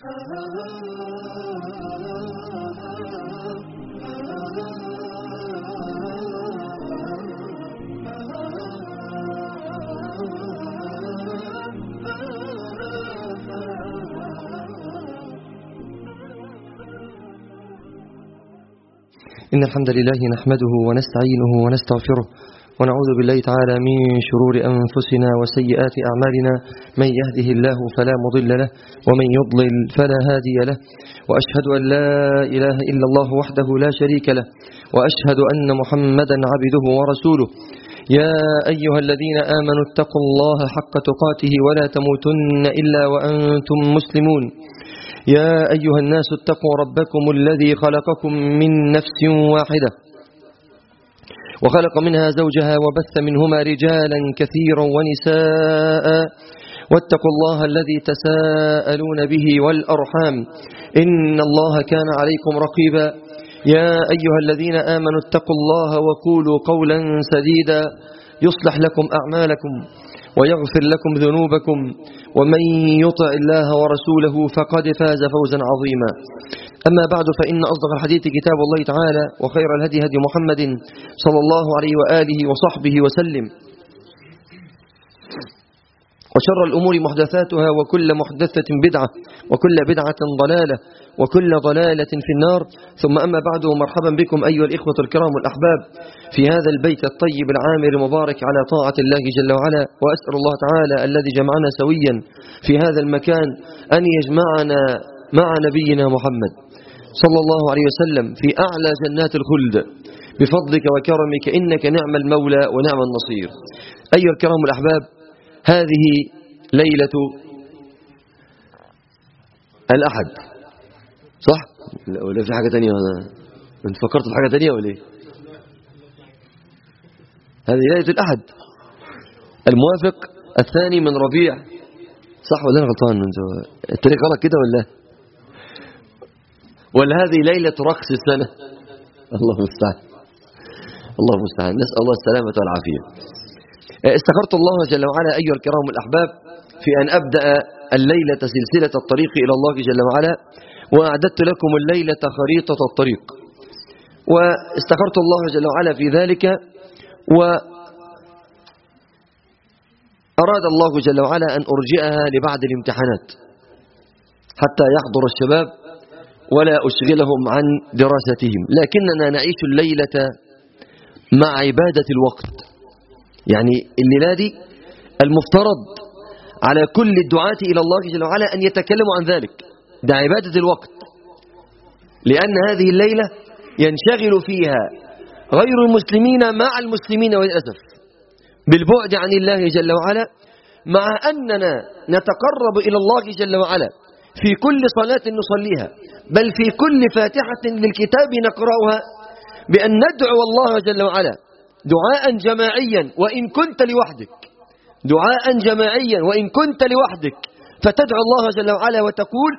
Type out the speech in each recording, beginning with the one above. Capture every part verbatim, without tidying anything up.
إن الحمد لله نحمده ونستعينه ونستغفره ونعوذ بالله تعالى من شرور أنفسنا وسيئات أعمالنا. من يهده الله فلا مضل له ومن يضلل فلا هادي له، وأشهد أن لا إله إلا الله وحده لا شريك له، وأشهد أن محمدا عبده ورسوله. يا أيها الذين آمنوا اتقوا الله حق تقاته ولا تموتن إلا وأنتم مسلمون. يا أيها الناس اتقوا ربكم الذي خلقكم من نفس واحدة وخلق منها زوجها وبث منهما رجالا كثيرا ونساء، واتقوا الله الذي تساءلون به والأرحام إن الله كان عليكم رقيبا. يا أيها الذين آمنوا اتقوا الله وقولوا قولا سديدا يصلح لكم أعمالكم ويغفر لكم ذنوبكم، ومن يطع الله ورسوله فقد فاز فوزا عظيما. أما بعد، فإن أصدق الحديث كتاب الله تعالى، وخير الهدي هدي محمد صلى الله عليه وآله وصحبه وسلم، وشر الأمور محدثاتها، وكل محدثة بدعة، وكل بدعة ضلالة، وكل ضلالة في النار. ثم أما بعد، مرحبا بكم أيها الإخوة الكرام الأحباب في هذا البيت الطيب العامر المبارك على طاعة الله جل وعلا. وأسأل الله تعالى الذي جمعنا سويا في هذا المكان أن يجمعنا مع نبينا محمد صلى الله عليه وسلم في أعلى جنات الخلد بفضلك وكرمك، إنك نعم المولى ونعم النصير. أيها الكرام الأحباب، هذه ليلة الأحد، صح؟ ولا في حاجة تانية؟ أنت فكرت في حاجة تانية ولا إيه؟ هذه ليلة الأحد الموافق الثاني من ربيع، صح ولا أنا غلطان؟ التاريخ غلط كده ولا ولا هذه ليلة رقص السنة؟ الله المستعان، الله المستعان، نسأل الله السلامة والعافية. استخرت الله جل وعلا أيها الكرام الأحباب في أن أبدأ الليلة سلسلة الطريق إلى الله جل وعلا، وأعددت لكم الليلة خريطة الطريق، واستخرت الله جل وعلا في ذلك، وأراد الله جل وعلا أن أرجئها لبعد الامتحانات حتى يحضر الشباب ولا أشغلهم عن دراستهم، لكننا نعيش الليلة مع عبادة الوقت. يعني الليلة دي المفترض على كل الدعاة إلى الله جل وعلا أن يتكلموا عن ذلك، ده عبادة الوقت، لأن هذه الليلة ينشغل فيها غير المسلمين مع المسلمين وللأسف بالبعد عن الله جل وعلا، مع أننا نتقرب إلى الله جل وعلا في كل صلاة نصليها، بل في كل فاتحة للكتاب نقرأها، بأن ندعو الله جل وعلا دعاء جماعيا وإن كنت لوحدك، دعاء جماعيا وإن كنت لوحدك، فتدعو الله جل وعلا وتقول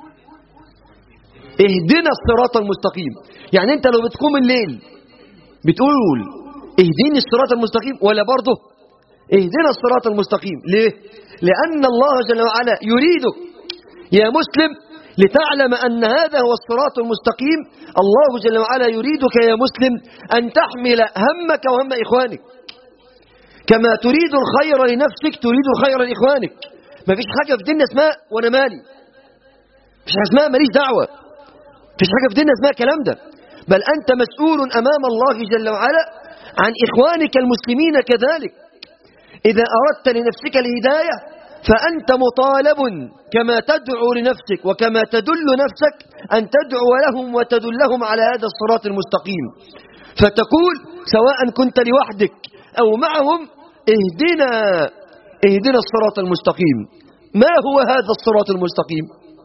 اهدنا الصراط المستقيم. يعني أنت لو بتقوم الليل بتقول اهديني الصراط المستقيم، ولا برضه اهدنا الصراط المستقيم؟ ليه؟ لأن الله جل وعلا يريدك يا مسلم لتعلم أن هذا هو الصراط المستقيم. الله جل وعلا يريدك يا مسلم أن تحمل همك وهم إخوانك، كما تريد الخير لنفسك تريد الخير لإخوانك. ما فيش حاجة في ديننا اسمها وأنا مالي، ما فيش حاجة اسمها ماليش دعوة، ما فيش حاجة في ديننا اسمها كلام ده، بل أنت مسؤول أمام الله جل وعلا عن إخوانك المسلمين كذلك. إذا أردت لنفسك الهداية فأنت مطالب كما تدعو لنفسك وكما تدل نفسك أن تدعو لهم وتدلهم على هذا الصراط المستقيم، فتقول سواء كنت لوحدك أو معهم اهدنا اهدنا الصراط المستقيم. ما هو هذا الصراط المستقيم؟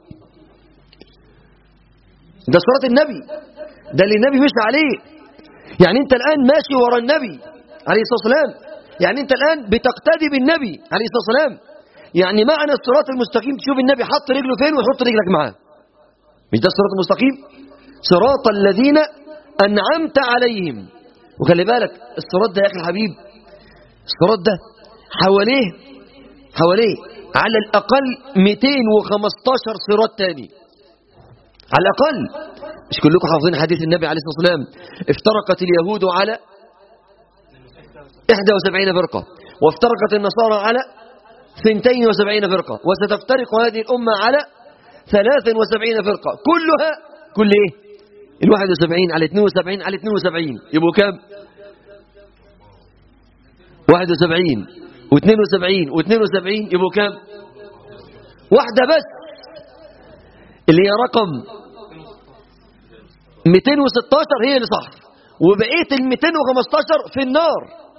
ده صراط النبي، ده اللي النبي مشى عليه. يعني أنت الآن ماشي وراء النبي عليه الصلاة والسلام، يعني أنت الآن بتقتدي بالنبي عليه الصلاة والسلام. يعني معنى الصراط المستقيم تشوف النبي حط رجله فين وتحط رجلك معاه، مش ده الصراط المستقيم؟ صراط الذين أنعمت عليهم. وخلي بالك الصراط ده يا أخي الحبيب، الصراط ده حواليه حواليه على الأقل مئتين وخمستاشر صراط تاني على الأقل. مش كلكم حافظين حديث النبي عليه الصلاة والسلام افترقت اليهود على إحدى وسبعين فرقة وافترقت النصارى على ثنتين وسبعين فرقة وستفترق هذه الأمة على ثلاث وسبعين فرقة كلها كل إيه الواحد وسبعين على اثنين وسبعين على اثنين وسبعين يبقوا كام؟ واحد وسبعين واثنين وسبعين واثنين وسبعين يبقوا كام؟ واحدة بس اللي هي رقم مئتين وستاشر هي اللي صح، وبقية ال مئتين وخمستاشر في النار.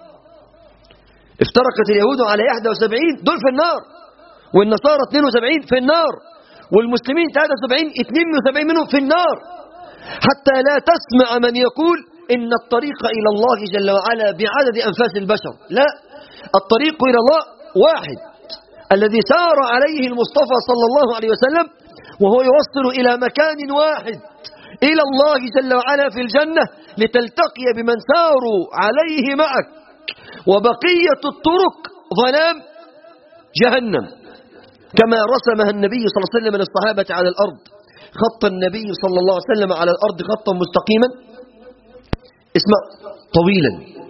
افترقت اليهود على واحد وسبعين دول في النار، والنصارى اثنين وسبعين في النار، والمسلمين ثلاثة وسبعين اثنين وسبعين منهم في النار، حتى لا تسمع من يقول إن الطريق إلى الله جل وعلا بعدد أنفاس البشر. لا، الطريق إلى الله واحد الذي سار عليه المصطفى صلى الله عليه وسلم، وهو يوصل إلى مكان واحد إلى الله جل وعلا في الجنة لتلتقي بمن ساروا عليه معك، وبقية الطرق ظلام جهنم كما رسمها النبي صلى الله عليه وسلم للصحابة على الأرض. خط النبي صلى الله عليه وسلم على الأرض خطا مستقيما اسمع طويلا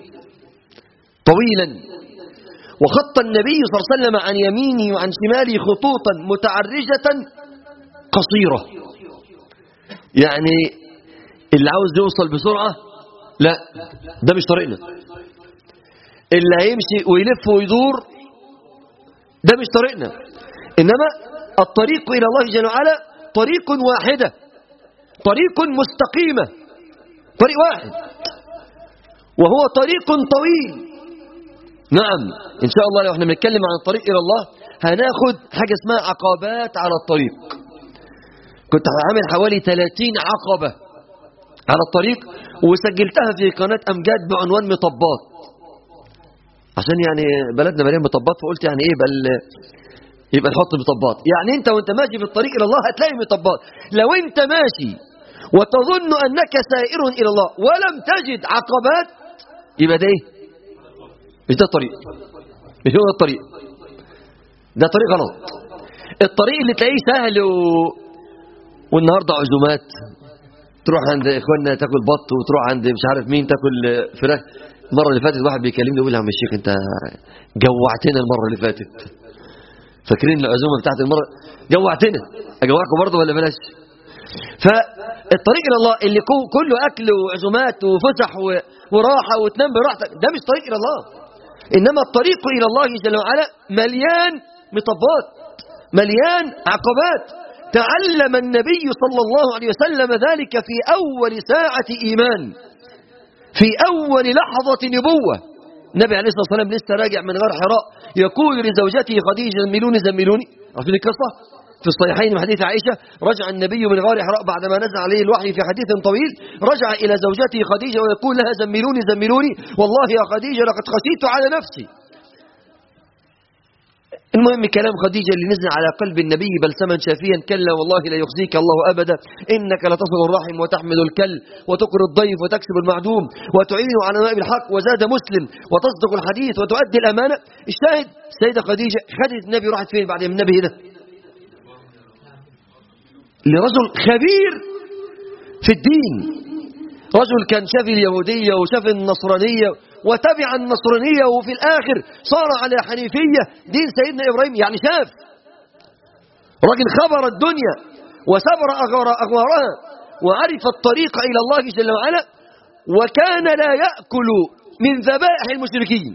طويلا، وخط النبي صلى الله عليه وسلم عن يمينه وعن شماله خطوطا متعرجة قصيرة. يعني اللي عاوز يوصل بسرعة لا، ده مش طريقنا. اللي هيمشي ويلف ويدور ده مش طريقنا. إنما الطريق إلى الله جل وعلا طريق واحدة، طريق مستقيمة، طريق واحد، وهو طريق طويل. نعم إن شاء الله لو احنا بنتكلم عن الطريق إلى الله هناخد حاجة اسمها عقبات على الطريق. كنت هعمل حوالي ثلاثين عقبة على الطريق وسجلتها في قناة أمجاد بعنوان مطبات، عشان يعني بلدنا مليان مطبات، فقلت يعني ايه بل يبقى نحط مطبات. يعني انت وانت ماشي في الطريق الى الله هتلاقي مطبات. لو انت ماشي وتظن انك سائر الى الله ولم تجد عقبات يبقى ده ايه؟ مش ده الطريق، مش هو الطريق، ده طريق غلط. الطريق اللي تلاقيه سهل و... والنهارده عزومات، تروح عند اخواننا تاكل بط، وتروح عند مش عارف مين تاكل فراخ. المره اللي فاتت واحد بيكلمني يقول لي يا عم الشيخ انت جوعتنا المره اللي فاتت، فاكرين العزومه بتاعت المره؟ جوعتنا، اجوعكم برضه ولا بلاش؟ فالطريق الى الله اللي كله اكل وعزومات وفسح وراحه وتنام براحتك ده مش طريق الى الله. انما الطريق الى الله جل وعلا مليان مطبات، مليان عقبات. تعلم النبي صلى الله عليه وسلم ذلك في اول ساعه ايمان، في اول لحظه نبوه. النبي عليه الصلاة والسلام لسه راجع من غار حراء يقول لزوجته خديجة زملوني زملوني. عارفين القصة في الصحيحين من حديث عائشة؟ رجع النبي من غار حراء بعدما نزل عليه الوحي في حديث طويل، رجع إلى زوجته خديجة ويقول لها زملوني زملوني والله يا خديجة لقد خشيت على نفسي. المهم كلام خديجة اللي نزل على قلب النبي بلسما شافيا: كلا والله لا يخزيك الله أبدا، إنك لتصل الرحم وتحمل الكل وتقر الضيف وتكسب المعدوم وتعين على نائب الحق وزاد مسلم وتصدق الحديث وتؤدي الأمانة. الشاهد السيدة خديجة خدت النبي راحت فين بعد النبي هنا؟ لرجل خبير في الدين، رجل كان شاف اليهودية وشاف النصرانية وتبع النصرانية وفي الآخر صار على حنيفية دين سيدنا إبراهيم. يعني شاف راجل خبر الدنيا وسبر أغوارها وعرف الطريق إلى الله جل وعلا، وكان لا يأكل من ذبائح المشركين،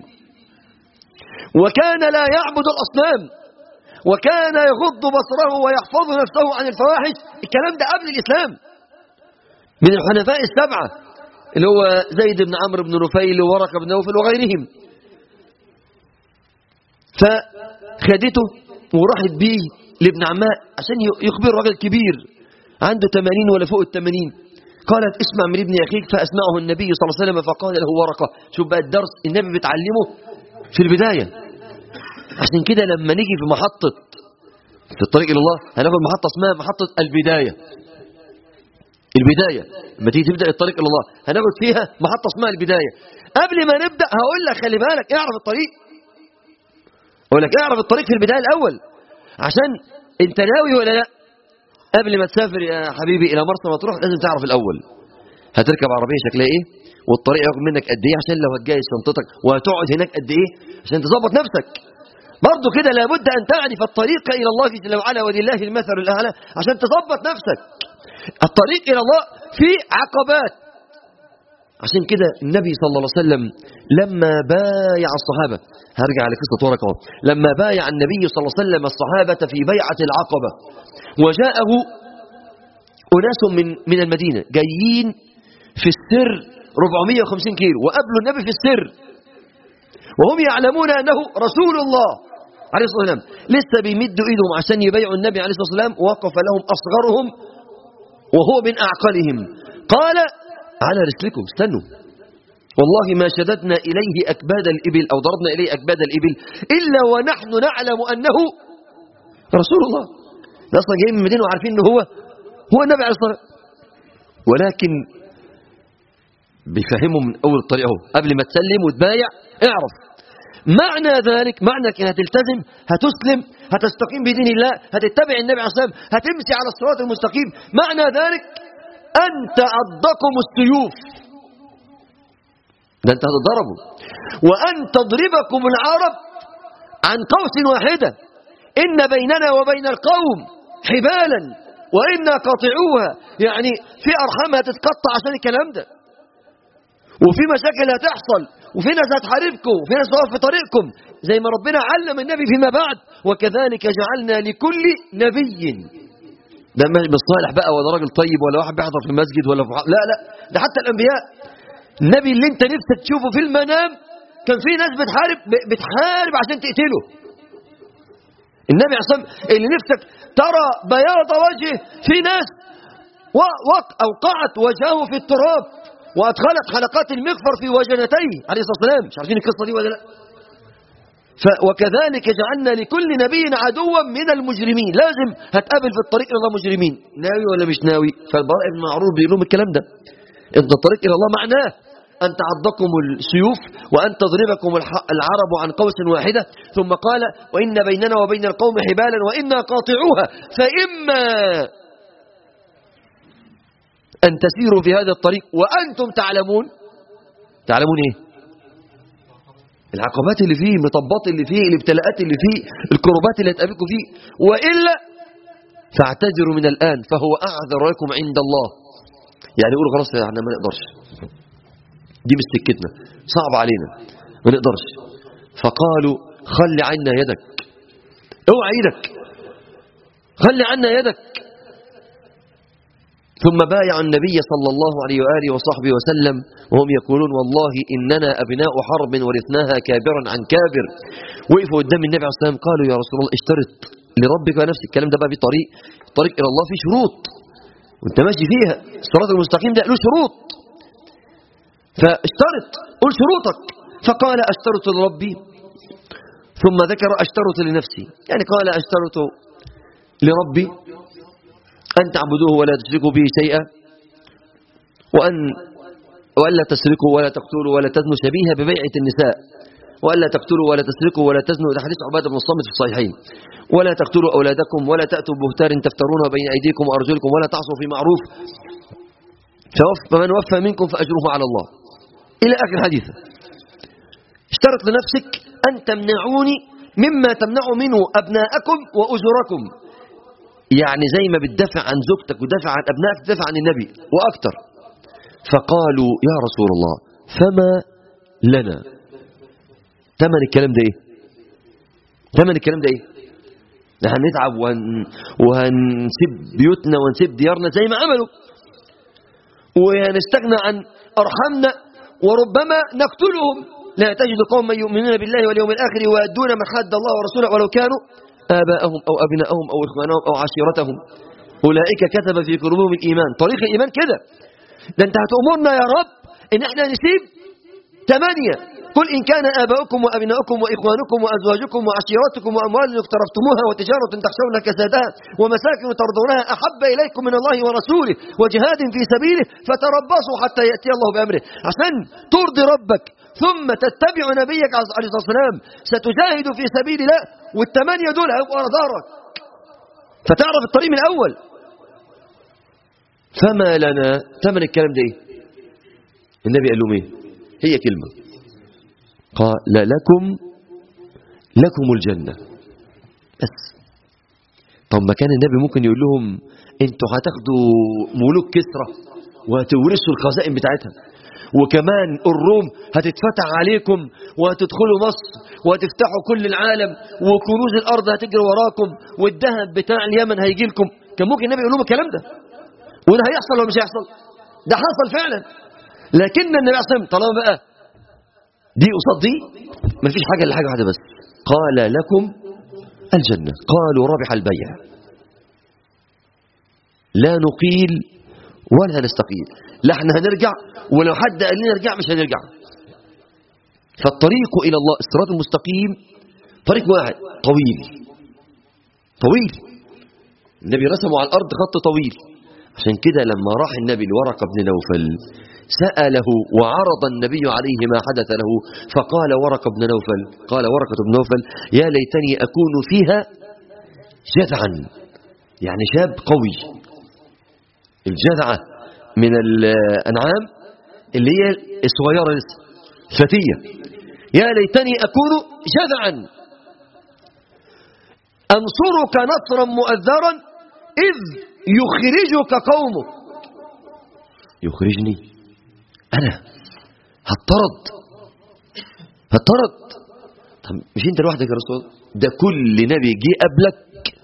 وكان لا يعبد الأصنام، وكان يغض بصره ويحفظ نفسه عن الفواحش. الكلام ده قبل الإسلام، من الحنفاء السبعة اللي هو زيد بن عمرو بن نفيل وورقة بن نوفل وغيرهم. فخدته وراحت بيه لابن عمها عشان يخبر راجل كبير عنده ثمانين ولا فوق الثمانين. قالت: اسمع من ابن أخيك. فأسمعه النبي صلى الله عليه وسلم فقال له ورقة. شوف بقى الدرس النبي بتعلمه في البداية. عشان كده لما نيجي في محطة في الطريق إلى الله هناخد محطة اسمها محطة البداية. البداية لما تيجي تبدأ الطريق إلى الله هناخد فيها محطة اسمها البداية. قبل ما نبدأ هقول لك خلي بالك اعرف الطريق، اقول لك اعرف الطريق في البداية الأول عشان انت ناوي ولا لا. قبل ما تسافر يا حبيبي الى مرسى مطروح لازم تعرف الاول هتركب عربيه شكلها ايه، والطريق ياخد منك قد ايه عشان لو هتجهز شنطتك، وهتقعد هناك قد ايه عشان تظبط نفسك. برضه كده لابد ان تعرف الطريق الى الله جل وعلا ولله المثل الاعلى عشان تظبط نفسك. الطريق الى الله فيه عقبات. عشان كده النبي صلى الله عليه وسلم لما بايع الصحابه، هرجع لقصه ورقه اهو، لما بايع النبي صلى الله عليه وسلم الصحابه في بيعه العقبه، وجاءه اناس من من المدينه جايين في السر أربعمائة وخمسين كيلو، وقابلوا النبي في السر وهم يعلمون انه رسول الله عليه الصلاه والسلام، لسه بيمدوا ايدهم عشان يبايعوا النبي عليه الصلاه والسلام، وقف لهم اصغرهم وهو من اعقلهم قال على رسلكم استنوا، والله ما شددنا إليه أكباد الإبل أو ضربنا إليه أكباد الإبل إلا ونحن نعلم أنه رسول الله. أصلا جايين من المدينة وعارفين أنه هو هو النبي عليه الصلاة والسلام، ولكن بيفهموا من أول الطريق اهو، قبل ما تسلم وتبايع اعرف معنى ذلك، معنى انك هتلتزم، هتسلم، هتستقيم بدين الله، هتتبع النبي عليه الصلاة والسلام، هتمشي على الصراط المستقيم. معنى ذلك أن تعضكم السيوف، ده انت هتضربوا، وأن تضربكم العرب عن قوس واحدة، إن بيننا وبين القوم حبالا وإنا قاطعوها، يعني في أرحام هتتقطع عشان الكلام ده، وفي مشاكل هتحصل، وفي ناس هتحاربكم، وفي ناس هتقف في طريقكم، زي ما ربنا علم النبي فيما بعد وكذلك جعلنا لكل نبي. ده مش صالح بقى ولا راجل طيب ولا واحد بيحضر في المسجد ولا في... لا لا، ده حتى الأنبياء. النبي اللي انت نفسك تشوفه في المنام كان في ناس بتحارب بتحارب عشان تقتله. النبي عليه الصلاة والسلام اللي نفسك ترى بياض وجهه، في ناس أوقعت وجهه في التراب وأدخلت حلقات المغفر في وجنتيه عليه الصلاة والسلام. مش عارفين القصة دي ولا لا؟ وكذلك جعلنا لكل نبي عدوا من المجرمين. لازم هتقابل في الطريق إلى الله مجرمين، ناوي ولا مش ناوي؟ فالبراء بن معروف بيقول لهم الكلام ده، إن الطريق إلى الله معناه أن تعضكم السيوف وأن تضربكم العرب عن قوس واحدة. ثم قال وإن بيننا وبين القوم حبالا وإنا قاطعوها، فإما أن تسيروا في هذا الطريق وأنتم تعلمون. تعلمون إيه؟ العقبات اللي فيه، المطبات اللي فيه، الابتلاءات اللي فيه، الكربات اللي هتقابلكم فيه، وإلا فاعتذروا من الآن فهو أعذر لكم عند الله. يعني يقولوا خلاص احنا ما نقدرش، دي مش سكتنا، صعب علينا، ما نقدرش. فقالوا خلي عنا يدك، اوعى ايدك، خلي عنا يدك. ثم بايع النبي صلى الله عليه وآله وصحبه وسلم وهم يقولون والله إننا أبناء حرب ورثناها كابرا عن كابر. وقفوا قدام النبي عليه الصلاة والسلام قالوا يا رسول الله اشترط لربك ونفسك. الكلام ده بقى في طريق الطريق إلى الله فيه شروط وانت ماشي فيها، الصراط المستقيم ده له شروط، فاشترط قل شروطك. فقال اشترط لربي، ثم ذكر اشترط لنفسي، يعني قال اشترط لربي أن تعبدوه ولا تشركوا به شيئا، وأن وألا تسرقوا ولا تقتلوا ولا تزنوا، شبيهة ببيعة النساء، وألا تقتلوا ولا تسرقوا ولا تزنوا، ده حديث عبادة بن الصامت في الصحيحين. ولا تقتلوا أولادكم ولا تأتوا ببهتان تفترونه بين أيديكم وأرجلكم ولا تعصوا في معروف، فمن وفى منكم فأجره على الله، إلى آخر حديث. اشترط لنفسك أن تمنعوني مما تمنع منه أبناءكم وأجركم، يعني زي ما بتدافع عن زوجتك ودافع عن أبنائك تدافع عن النبي وأكثر. فقالوا يا رسول الله فما لنا، ثمن الكلام ده ايه؟ ثمن الكلام ده ايه؟ نحن هنتعب وهن... وهنسيب بيوتنا ونسيب ديارنا زي ما عملوا، وهنستغنى عن أرحامنا، وربما نقتلهم. لا تجد قوما يؤمنون بالله واليوم الآخر ويؤدون ما حد الله ورسوله ولو كانوا آباءهم أو أبناءهم أو إخوانهم أو عشيرتهم أولئك كتب في قلوبهم الإيمان. طريق الإيمان كده، ده أنت هتأمرنا يا رب إن احنا نسيب ثمانية، قل إن كان آباؤكم وأبناؤكم وإخوانكم وأزواجكم وعشيرتكم وأموال اقترفتموها وتجارة تخشون كسادها ومساكن ترضونها أحب إليكم من الله ورسوله وجهاد في سبيله فتربصوا حتى يأتي الله بأمره. عشان ترضي ربك ثم تتبع نبيك عليه الصلاة والسلام ستجاهد في سبيل الله، والثمانية دول هيبقوا على ظهرك فتعرف الطريق من الأول. فما لنا ثمن الكلام ده ايه؟ النبي قال لهم ايه؟ هي كلمة، قال لكم لكم الجنة بس. طب ما كان النبي ممكن يقول لهم انتوا هتاخدوا ملوك كسرى وهتورثوا الخزائن بتاعتها، وكمان الروم هتتفتح عليكم وهتدخلوا مصر وهتفتحوا كل العالم وكنوز الأرض هتجري وراكم والذهب بتاع اليمن هيجي لكم. كان ممكن النبي يقول لهم الكلام ده، وده هيحصل ولا مش هيحصل؟ ده حصل فعلا. لكن النبي عليه الصلاة والسلام طالما بقى دي قصاد دي مفيش حاجة إلا حاجة واحدة بس، قال لكم الجنة. قالوا ربح البيع، لا نقيل ولا نستقيل، لا احنا هنرجع ولو حد قال لنا نرجع مش هنرجع. فالطريق إلى الله الصراط المستقيم طريق واحد طويل طويل، النبي رسمه على الأرض خط طويل. عشان كده لما راح النبي لورقة بن نوفل سأله وعرض النبي عليه ما حدث له، فقال ورقة بن نوفل قال ورقة بن نوفل يا ليتني أكون فيها جذعا، يعني شاب قوي. الجذعة من الأنعام اللي هي الصغيرة لسه فتية. يا ليتني أكون جذعا أنصرك نصرا مؤذرا إذ يخرجك قومك. يخرجني أنا هطرد هطرد طب مش أنت لوحدك يا رسول الله، ده كل نبي جه قبلك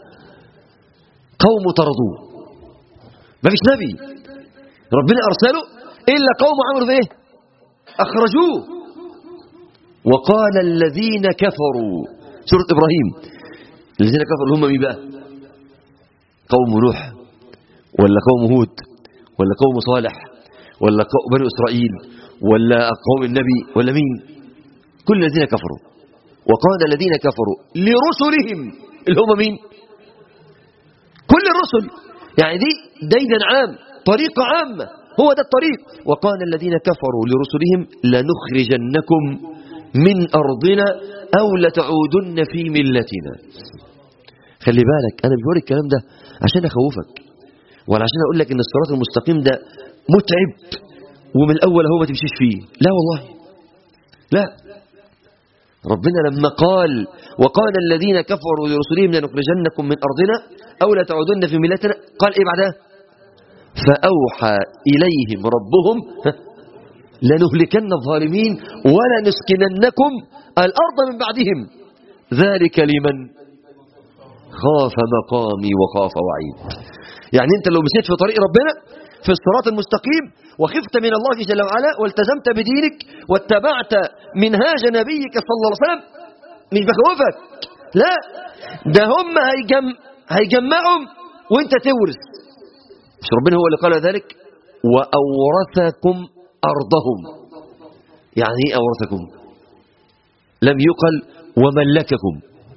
قوم طردوه، ما فيش نبي ربنا أرسله إلا قوم عملوا إيه؟ أخرجوه. وقال الذين كفروا سورة إبراهيم، الذين كفروا هم مين بقى؟ قوم نوح ولا قوم هود ولا قوم صالح ولا قوم بني إسرائيل ولا قوم النبي ولا مين؟ كل الذين كفروا. وقال الذين كفروا لرسلهم اللي هم مين؟ كل الرسل، يعني دي ديدا عام، طريقة عامة، هو ده الطريق. وقال الذين كفروا لرسلهم لنخرجنكم من أرضنا أو لتعودن في ملتنا. خلي بالك أنا بقول الكلام ده عشان أخوفك ولا عشان أقول لك إن الصراط المستقيم ده متعب ومن الأول هو ما تمشيش فيه، لا والله لا. ربنا لما قال وقال الذين كفروا لرسلهم لنخرجنكم من أرضنا أو لتعودن في ملتنا، قال إيه بعدها؟ فأوحى إليهم ربهم لنهلكن الظالمين ولنسكننكم الأرض من بعدهم ذلك لمن خاف مقامي وخاف وعيد. يعني أنت لو مشيت في طريق ربنا في الصراط المستقيم وخفت من الله جل وعلا والتزمت بدينك واتبعت منهاج نبيك صلى الله عليه وسلم، مش بخوفك، لا، ده هم هيجم هيجمعهم وانت تورث. مش ربنا هو اللي قال ذلك؟ وأورثكم أرضهم. يعني ايه أورثكم؟ لم يقل وملككم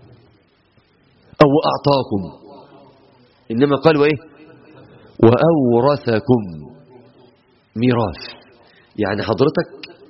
أو أعطاكم، إنما قال وإيه؟ وأورثكم ميراث. يعني حضرتك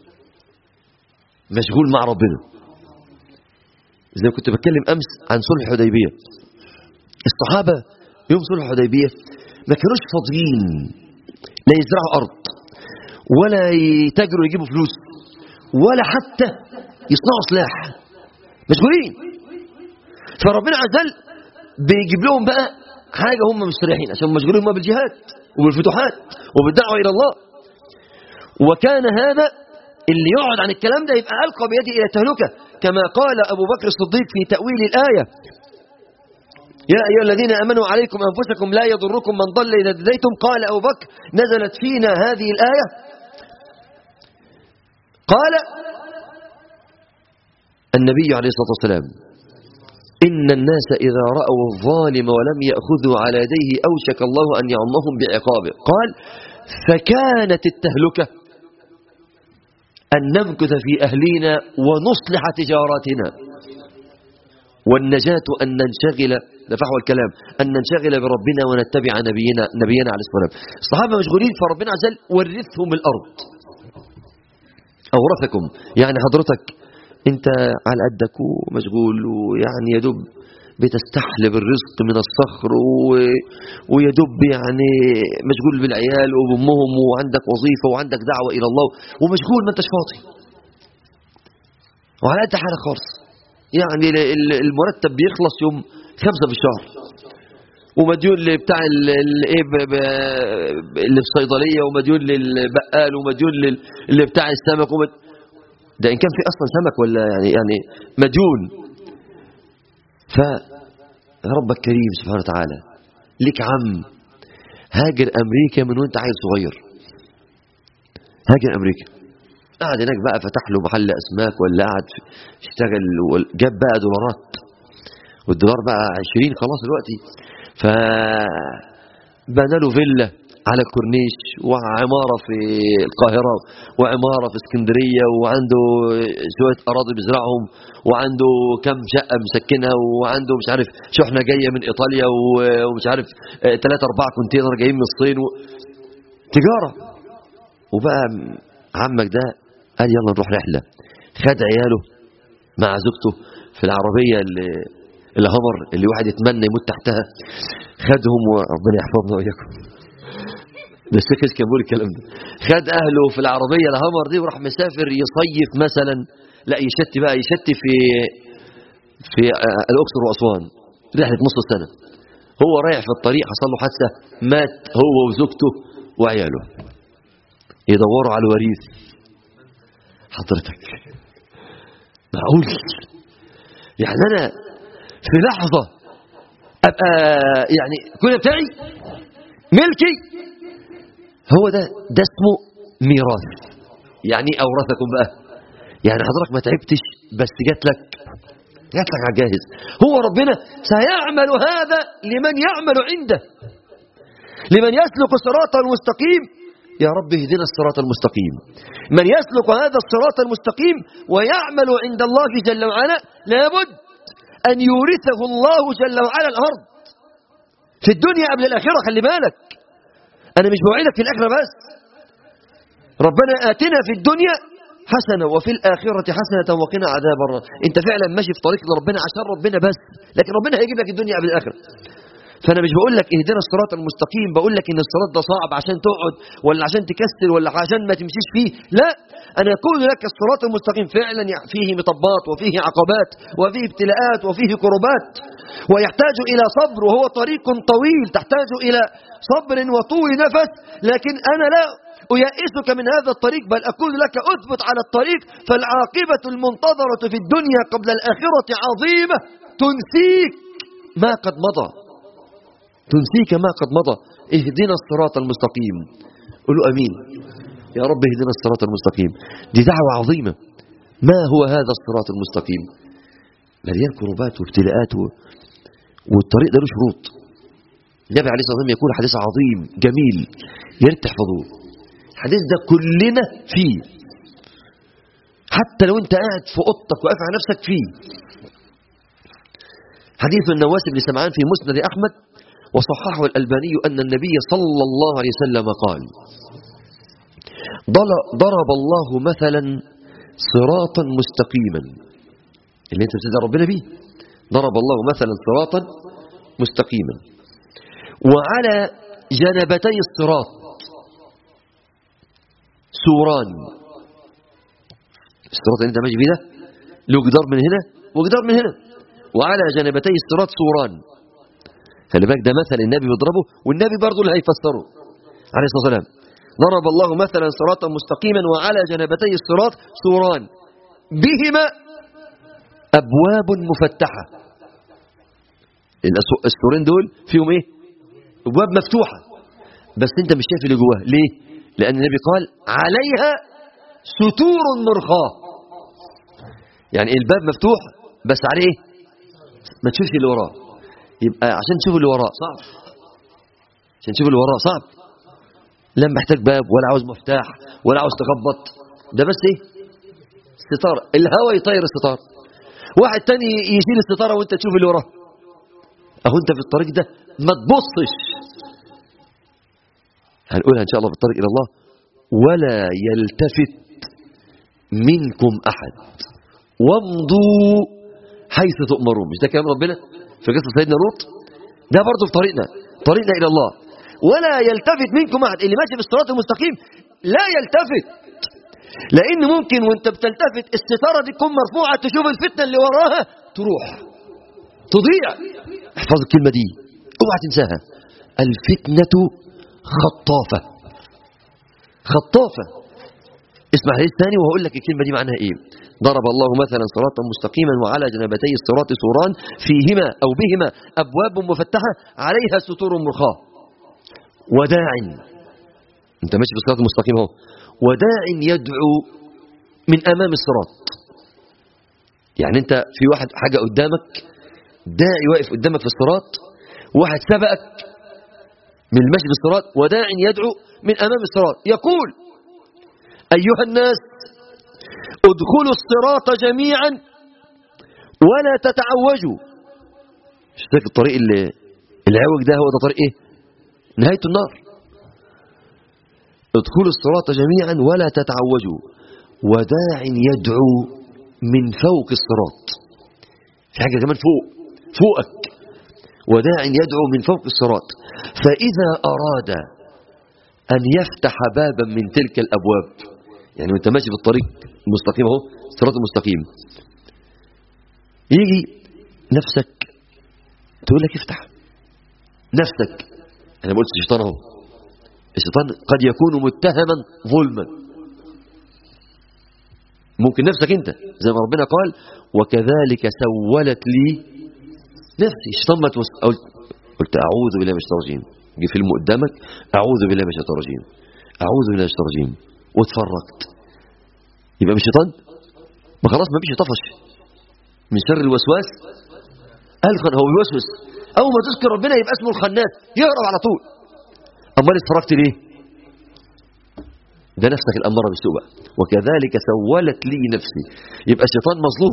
مشغول مع ربنا. زي ما كنت بتكلم أمس عن صلح الحديبية، الصحابة يوم صلح الحديبية ما كانوش فاضيين لا يزرعوا أرض ولا يتاجروا يجيبوا فلوس ولا حتى يصنعوا سلاح، مشغولين. فربنا عز وجل بيجيب لهم بقى حاجة هم مستريحين عشان مشغولين هم بالجهاد وبالفتوحات وبالدعوة إلى الله. وكان هذا اللي يقعد عن الكلام ده يبقى ألقى بيده إلى التهلكة، كما قال أبو بكر الصديق في تأويل الآية: يا أيها الذين آمنوا عليكم أنفسكم لا يضركم من ضل إذا اهتديتم. قال أبو بكر: نزلت فينا هذه الآية. قال النبي عليه الصلاة والسلام: إن الناس إذا رأوا الظالم ولم يأخذوا على يديه أوشك الله أن يعمهم بعقابه. قال: فكانت التهلكة أن نمكث في أهلنا ونصلح تجاراتنا، والنجاة أن ننشغل، ده فحوى الكلام، أن ننشغل بربنا ونتبع نبينا نبينا عليه الصلاة والسلام. الصحابة مشغولين فربنا عز وجل ورثهم الأرض، أورثكم. يعني حضرتك أنت على قدك ومشغول ويعني يدوب بتستحلب الرزق من الصخر و... ويدب يعني مشغول بالعيال وبأمهم وعندك وظيفة وعندك دعوة إلى الله ومشغول ما انتش فاضي وعلى قد حالك خالص. يعني المرتب بيخلص يوم خمسة في الشهر ومديون بتاع الايه اللي في الصيدليه ومديون للبقال ومديون اللي بتاع السمك ومد... ده ان كان في اصلا سمك ولا يعني يعني مديون. فربك كريم سبحانه وتعالى لك عم هاجر امريكا من وانت عيل صغير، هاجر امريكا قاعد هناك بقى فتح له محل اسماك ولا قاعد اشتغل جاب بقى دولارات والدولار بقى عشرين خلاص دلوقتي، فبنى له فيلا على الكورنيش وعمارة في القاهرة وعمارة في اسكندرية وعنده شوية أراضي بيزرعهم وعنده كم شقة مسكنها وعنده مش عارف شحنة جاية من إيطاليا ومش عارف ثلاثة أربعة كونتينر جايين من الصين و... تجارة. وبقى عمك ده قال يلا نروح رحلة، خد عياله مع زوجته في العربية اللي الهمر اللي واحد يتمنى يموت تحتها، خدهم وربنا يحفظنا وإياكم بس كيف كان بيقول الكلام ده، خد أهله في العربية الهمر دي وراح مسافر يصيف مثلا، لا يشتي بقى يشتي في في الأقصر وأسوان رحلة نص السنة. هو رايح في الطريق حصل له حادثة مات هو وزوجته وعياله، يدوروا على الوريث. حضرتك معقول يعني أنا في لحظة أبقى يعني كل بتاعي ملكي؟ هو ده ده اسمه ميراث. يعني أورثكم بقى، يعني حضرتك ما تعبتش بس جات لك جات لك على جاهز. هو ربنا سيعمل هذا لمن يعمل عنده، لمن يسلك الصراط المستقيم. يا رب اهدنا الصراط المستقيم. من يسلك هذا الصراط المستقيم ويعمل عند الله جل وعلا لابد أن يورثه الله جل وعلا الأرض في الدنيا قبل الآخرة. خلي بالك أنا مش بوعدك في الآخرة بس، ربنا آتنا في الدنيا حسنة وفي الآخرة حسنة وقنا عذاب النار. أنت فعلا ماشي في طريق ربنا عشان ربنا بس، لكن ربنا هيجيب لك الدنيا قبل الآخرة. فأنا مش بقول لك اهدنا الصراط المستقيم بقول لك إن الصراط ده صعب عشان تقعد ولا عشان تكسل ولا عشان ما تمشيش فيه، لا، أنا أقول لك الصراط المستقيم فعلا فيه مطبات وفيه عقبات وفيه ابتلاءات وفيه كربات ويحتاج إلى صبر، وهو طريق طويل تحتاج إلى صبر وطول نفس. لكن أنا لا أيئسك من هذا الطريق، بل أقول لك أثبت على الطريق، فالعاقبة المنتظرة في الدنيا قبل الآخرة عظيمة تنسيك ما قد مضى، تنسيك ما قد مضى. اهدنا الصراط المستقيم. قولوا أمين يا رب اهدنا الصراط المستقيم. دي دعوة عظيمة. ما هو هذا الصراط المستقيم؟ مليان كربات وابتلاءات و... والطريق ده له شروط. النبي عليه الصلاة والسلام يقول حديث عظيم جميل يريت تحفظوه. الحديث ده كلنا فيه، حتى لو انت قاعد في اوضتك وقاف على نفسك فيه. حديث النواس بن سمعان في مسند أحمد وصححه الألباني أن النبي صلى الله عليه وسلم قال: ضرب الله مثلا صراطا مستقيما، اللي انت بتدعي ربنا بيه، ضرب الله مثلا صراطا مستقيما وعلى جنبتي الصراط سوران. الصراط اللي انت ماشي بيه ده له جدار من هنا وجدار من هنا، وعلى جنبتي الصراط سوران. خلي بالك ده مثل النبي بيضربه، والنبي برضه اللي هيفسره عليه الصلاة والسلام. ضرب الله مثلا صراطا مستقيما وعلى جنبتي الصراط سوران بهما أبواب مفتحة. السورين دول فيهم ايه؟ أبواب مفتوحة، بس انت مش شايف اللي جواها. ليه؟ لأن النبي قال عليها ستور مرخاة. يعني الباب مفتوح بس عليه ايه؟ ما تشوفش اللي وراه. يبقى عشان تشوف اللي وراه صعب، عشان تشوف اللي وراه صعب. لا محتاج باب ولا عاوز مفتاح ولا عاوز تخبط، ده بس ايه؟ ستار، الهواء يطير الستار. واحد تاني يشيل الستاره وانت تشوف اللي وراه. اهو انت في الطريق ده ما تبصش. هنقولها ان شاء الله في الطريق الى الله: ولا يلتفت منكم احد وامضوا حيث تؤمرون. مش ده كلام ربنا؟ في قصة سيدنا لوط، ده برضه في طريقنا طريقنا إلى الله. ولا يلتفت منكم أحد، اللي ماشي في الصراط المستقيم لا يلتفت، لأن ممكن وانت بتلتفت الستارة دي تكون مرفوعة، تشوف الفتنة اللي وراها تروح تضيع. احفظ الكلمة دي اوعى تنساها، الفتنة خطافة. خطافة. اسمع لي الثاني وهقول لك الكلمة دي معناها ايه. ضرب الله مثلا صراطا مستقيما وعلى جنبتي الصراط سوران فيهما أو بهما أبواب مفتحة عليها ستور مرخاة وداع. انت ماشي في الصراط المستقيم اهو، وداع يدعو من أمام الصراط. يعني انت في واحد حاجة قدامك، داعي واقف قدامك في الصراط، واحد سبقك من المشي في الصراط، وداع يدعو من أمام الصراط يقول أيها الناس ادخلوا الصراط جميعا ولا تتعوجوا. شايف الطريق اللي العوج ده هو ده طريق ايه؟ نهاية النار. ادخلوا الصراط جميعا ولا تتعوجوا وداع يدعو من فوق الصراط. في حاجة كمان فوق فوقك، وداع يدعو من فوق الصراط، فإذا أراد أن يفتح بابا من تلك الأبواب، يعني وانت ماشي في الطريق المستقيم اهو الصراط المستقيم، يجي نفسك تقول لك افتح نفسك. انا ما قلتش الشيطان اهو، الشيطان قد يكون متهما ظلما، ممكن نفسك انت زي ما ربنا قال وكذلك سولت لي نفسي. الشيطان ما توس... قلت اعوذ بالله من الشيطان الرجيم، جه فيلم قدامك اعوذ بالله من الشيطان الرجيم، اعوذ بالله من الشيطان الرجيم، واتفرجت، يبقى مش شيطان؟ ما خلاص ما فيش، طفش من شر الوسواس الخن. هو بيوسوس، اول ما تذكر ربنا يبقى اسمه الخناس، يهرب على طول. امال اتفرجت ليه؟ ده نفسك الاماره بالسوء بقى. وكذلك سولت لي نفسي، يبقى الشيطان مظلوم،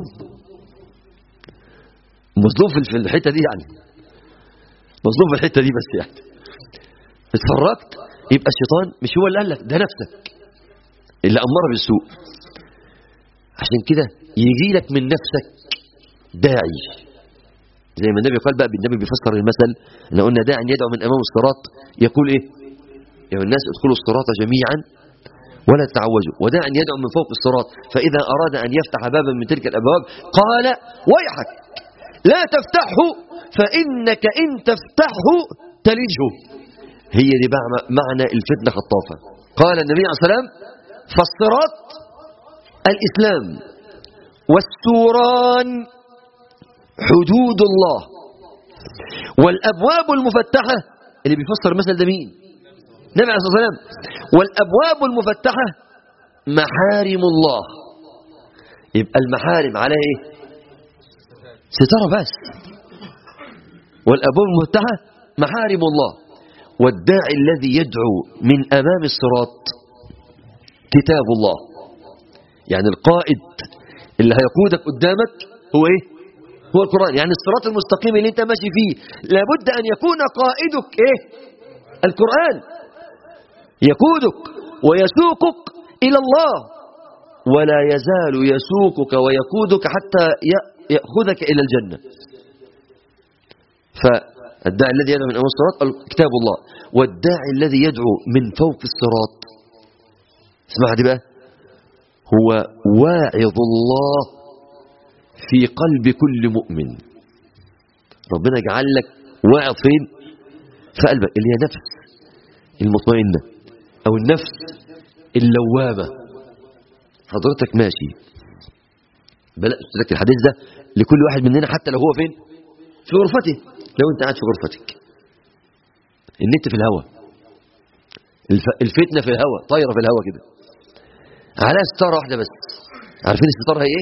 مظلوم في الحته دي، يعني مظلوم في الحته دي بس. يعني اتفرجت يبقى الشيطان مش هو اللي قال لك، ده نفسك اللي اماره بالسوء. عشان كده يجي لك من نفسك داعي، زي ما النبي قال بقى، النبي بيفسر المثل، احنا قلنا داعي يدعو من امام الصراط يقول ايه؟ يا الناس ادخلوا الصراط جميعا ولا تتعوجوا وداعي يدعو من فوق الصراط، فاذا اراد ان يفتح بابا من تلك الابواب قال ويحك لا تفتحه فانك ان تفتحه تلجه. هي دي معنى الفتنه خطافه. قال النبي عليه الصلاه والسلام فالصراط الإسلام والسوران حدود الله والأبواب المفتحة، اللي بيفسر المثل ده مين؟ النبي عليه الصلاة والسلام. والأبواب المفتحة محارم الله. يبقى المحارم عليها ايه؟ ستارة بس. والأبواب المفتحة محارم الله. والداعي الذي يدعو من أمام الصراط كتاب الله، يعني القائد اللي هيقودك قدامك هو ايه؟ هو القرآن. يعني الصراط المستقيم اللي انت ماشي فيه لابد ان يكون قائدك ايه؟ القرآن. يقودك ويسوقك الى الله، ولا يزال يسوقك ويقودك حتى يأخذك الى الجنة. فالداعي الذي يدعو من امام الصراط كتاب الله، والداعي الذي يدعو من فوق الصراط، اسمع دي بقى، هو واعظ الله في قلب كل مؤمن. ربنا يجعل لك واعظ فين؟ في قلبك، اللي هي نفس المطمئنة او النفس اللوامة. حضرتك ماشي، بلاش تذكر الحديث ده لكل واحد مننا حتى لو هو فين؟ في غرفته. لو انت قاعد في غرفتك، النت في الهواء، الفتنة في الهواء، طايرة في الهواء كده، على ستارة واحدة بس. عارفين الستارة هي ايه؟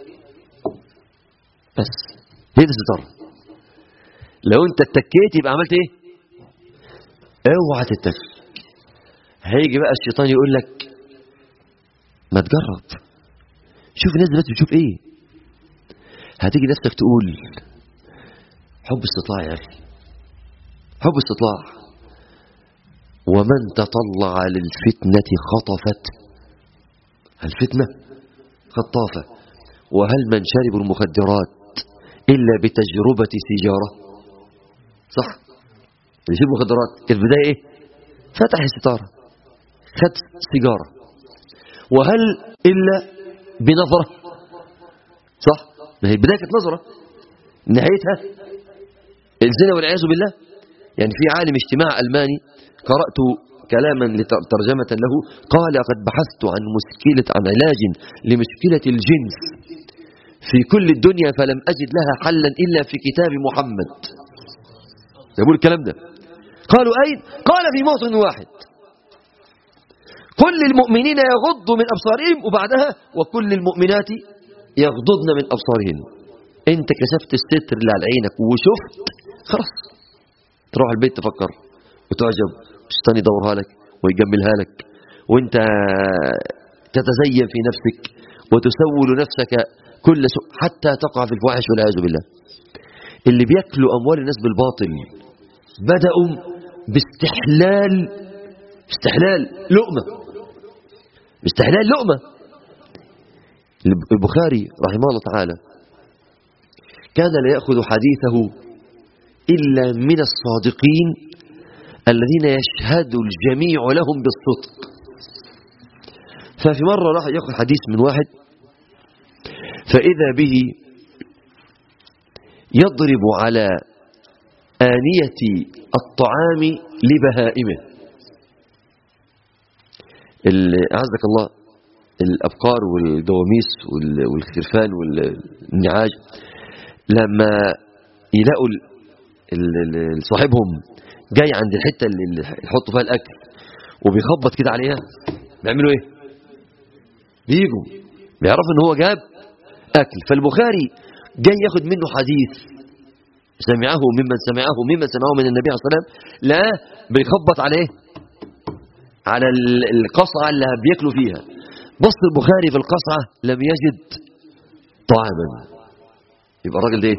بس هي دي الستارة. لو انت اتكيت يبقى عملت ايه؟ اوعى تتك. هيجي بقى الشيطان يقول لك ما تجرب، شوف الناس دلوقتي بتشوف ايه. هتيجي نفسك تقول حب استطلاع يا اخي، حب استطلاع. ومن تطلع للفتنة خطفت. الفتنة خطافة. وهل من شربوا المخدرات إلا بتجربة سيجارة؟ صح؟ اللي يشرب مخدرات كانت البداية إيه؟ فتح الستارة خد سيجارة. وهل إلا بنظرة؟ صح؟ ما هي البداية كانت نظرة، نهايتها الزنا والعياذ بالله. يعني في عالم اجتماع ألماني قرأت كلاما ترجمة له، قال قد بحثت عن مشكلة عن علاج لمشكلة الجنس في كل الدنيا فلم أجد لها حلا إلا في كتاب محمد. يقول الكلام ده. قالوا أين؟ قال في موطن واحد، كل المؤمنين يغضوا من أبصارهم، وبعدها وكل المؤمنات يغضضن من أبصارهن. أنت كشفت الستر اللي على عينك وشفت، خلاص تروح البيت تفكر وتعجب، الشيطان يدورها لك ويجملها لك، وانت تتزين في نفسك وتسول نفسك كل سوء حتى تقع في الفواحش والعياذ بالله. اللي بياكلوا أموال الناس بالباطل بدأوا باستحلال استحلال لقمة استحلال لقمة. البخاري رحمه الله تعالى كان لا يأخذ حديثه إلا من الصادقين الذين يشهد الجميع لهم بالصدق. ففي مرة راح يأخذ حديث من واحد فإذا به يضرب على آنية الطعام لبهائمه. أعزك الله، الأبقار والدواميس والخرفان والنعاج لما يلاقوا صاحبهم جاي عند الحتة اللي يحطوا فيها الأكل وبيخبط كده عليها، بيعملوا إيه؟ بيجوا بيعرفوا إن هو جاب أكل. فالبخاري جاي ياخد منه حديث سمعه ممن سمعه ممن سمعه من النبي عليه الصلاة والسلام، لا بيخبط عليه على القصعة اللي بياكلوا فيها. بص البخاري في القصعة لم يجد طعاما، يبقى الراجل ده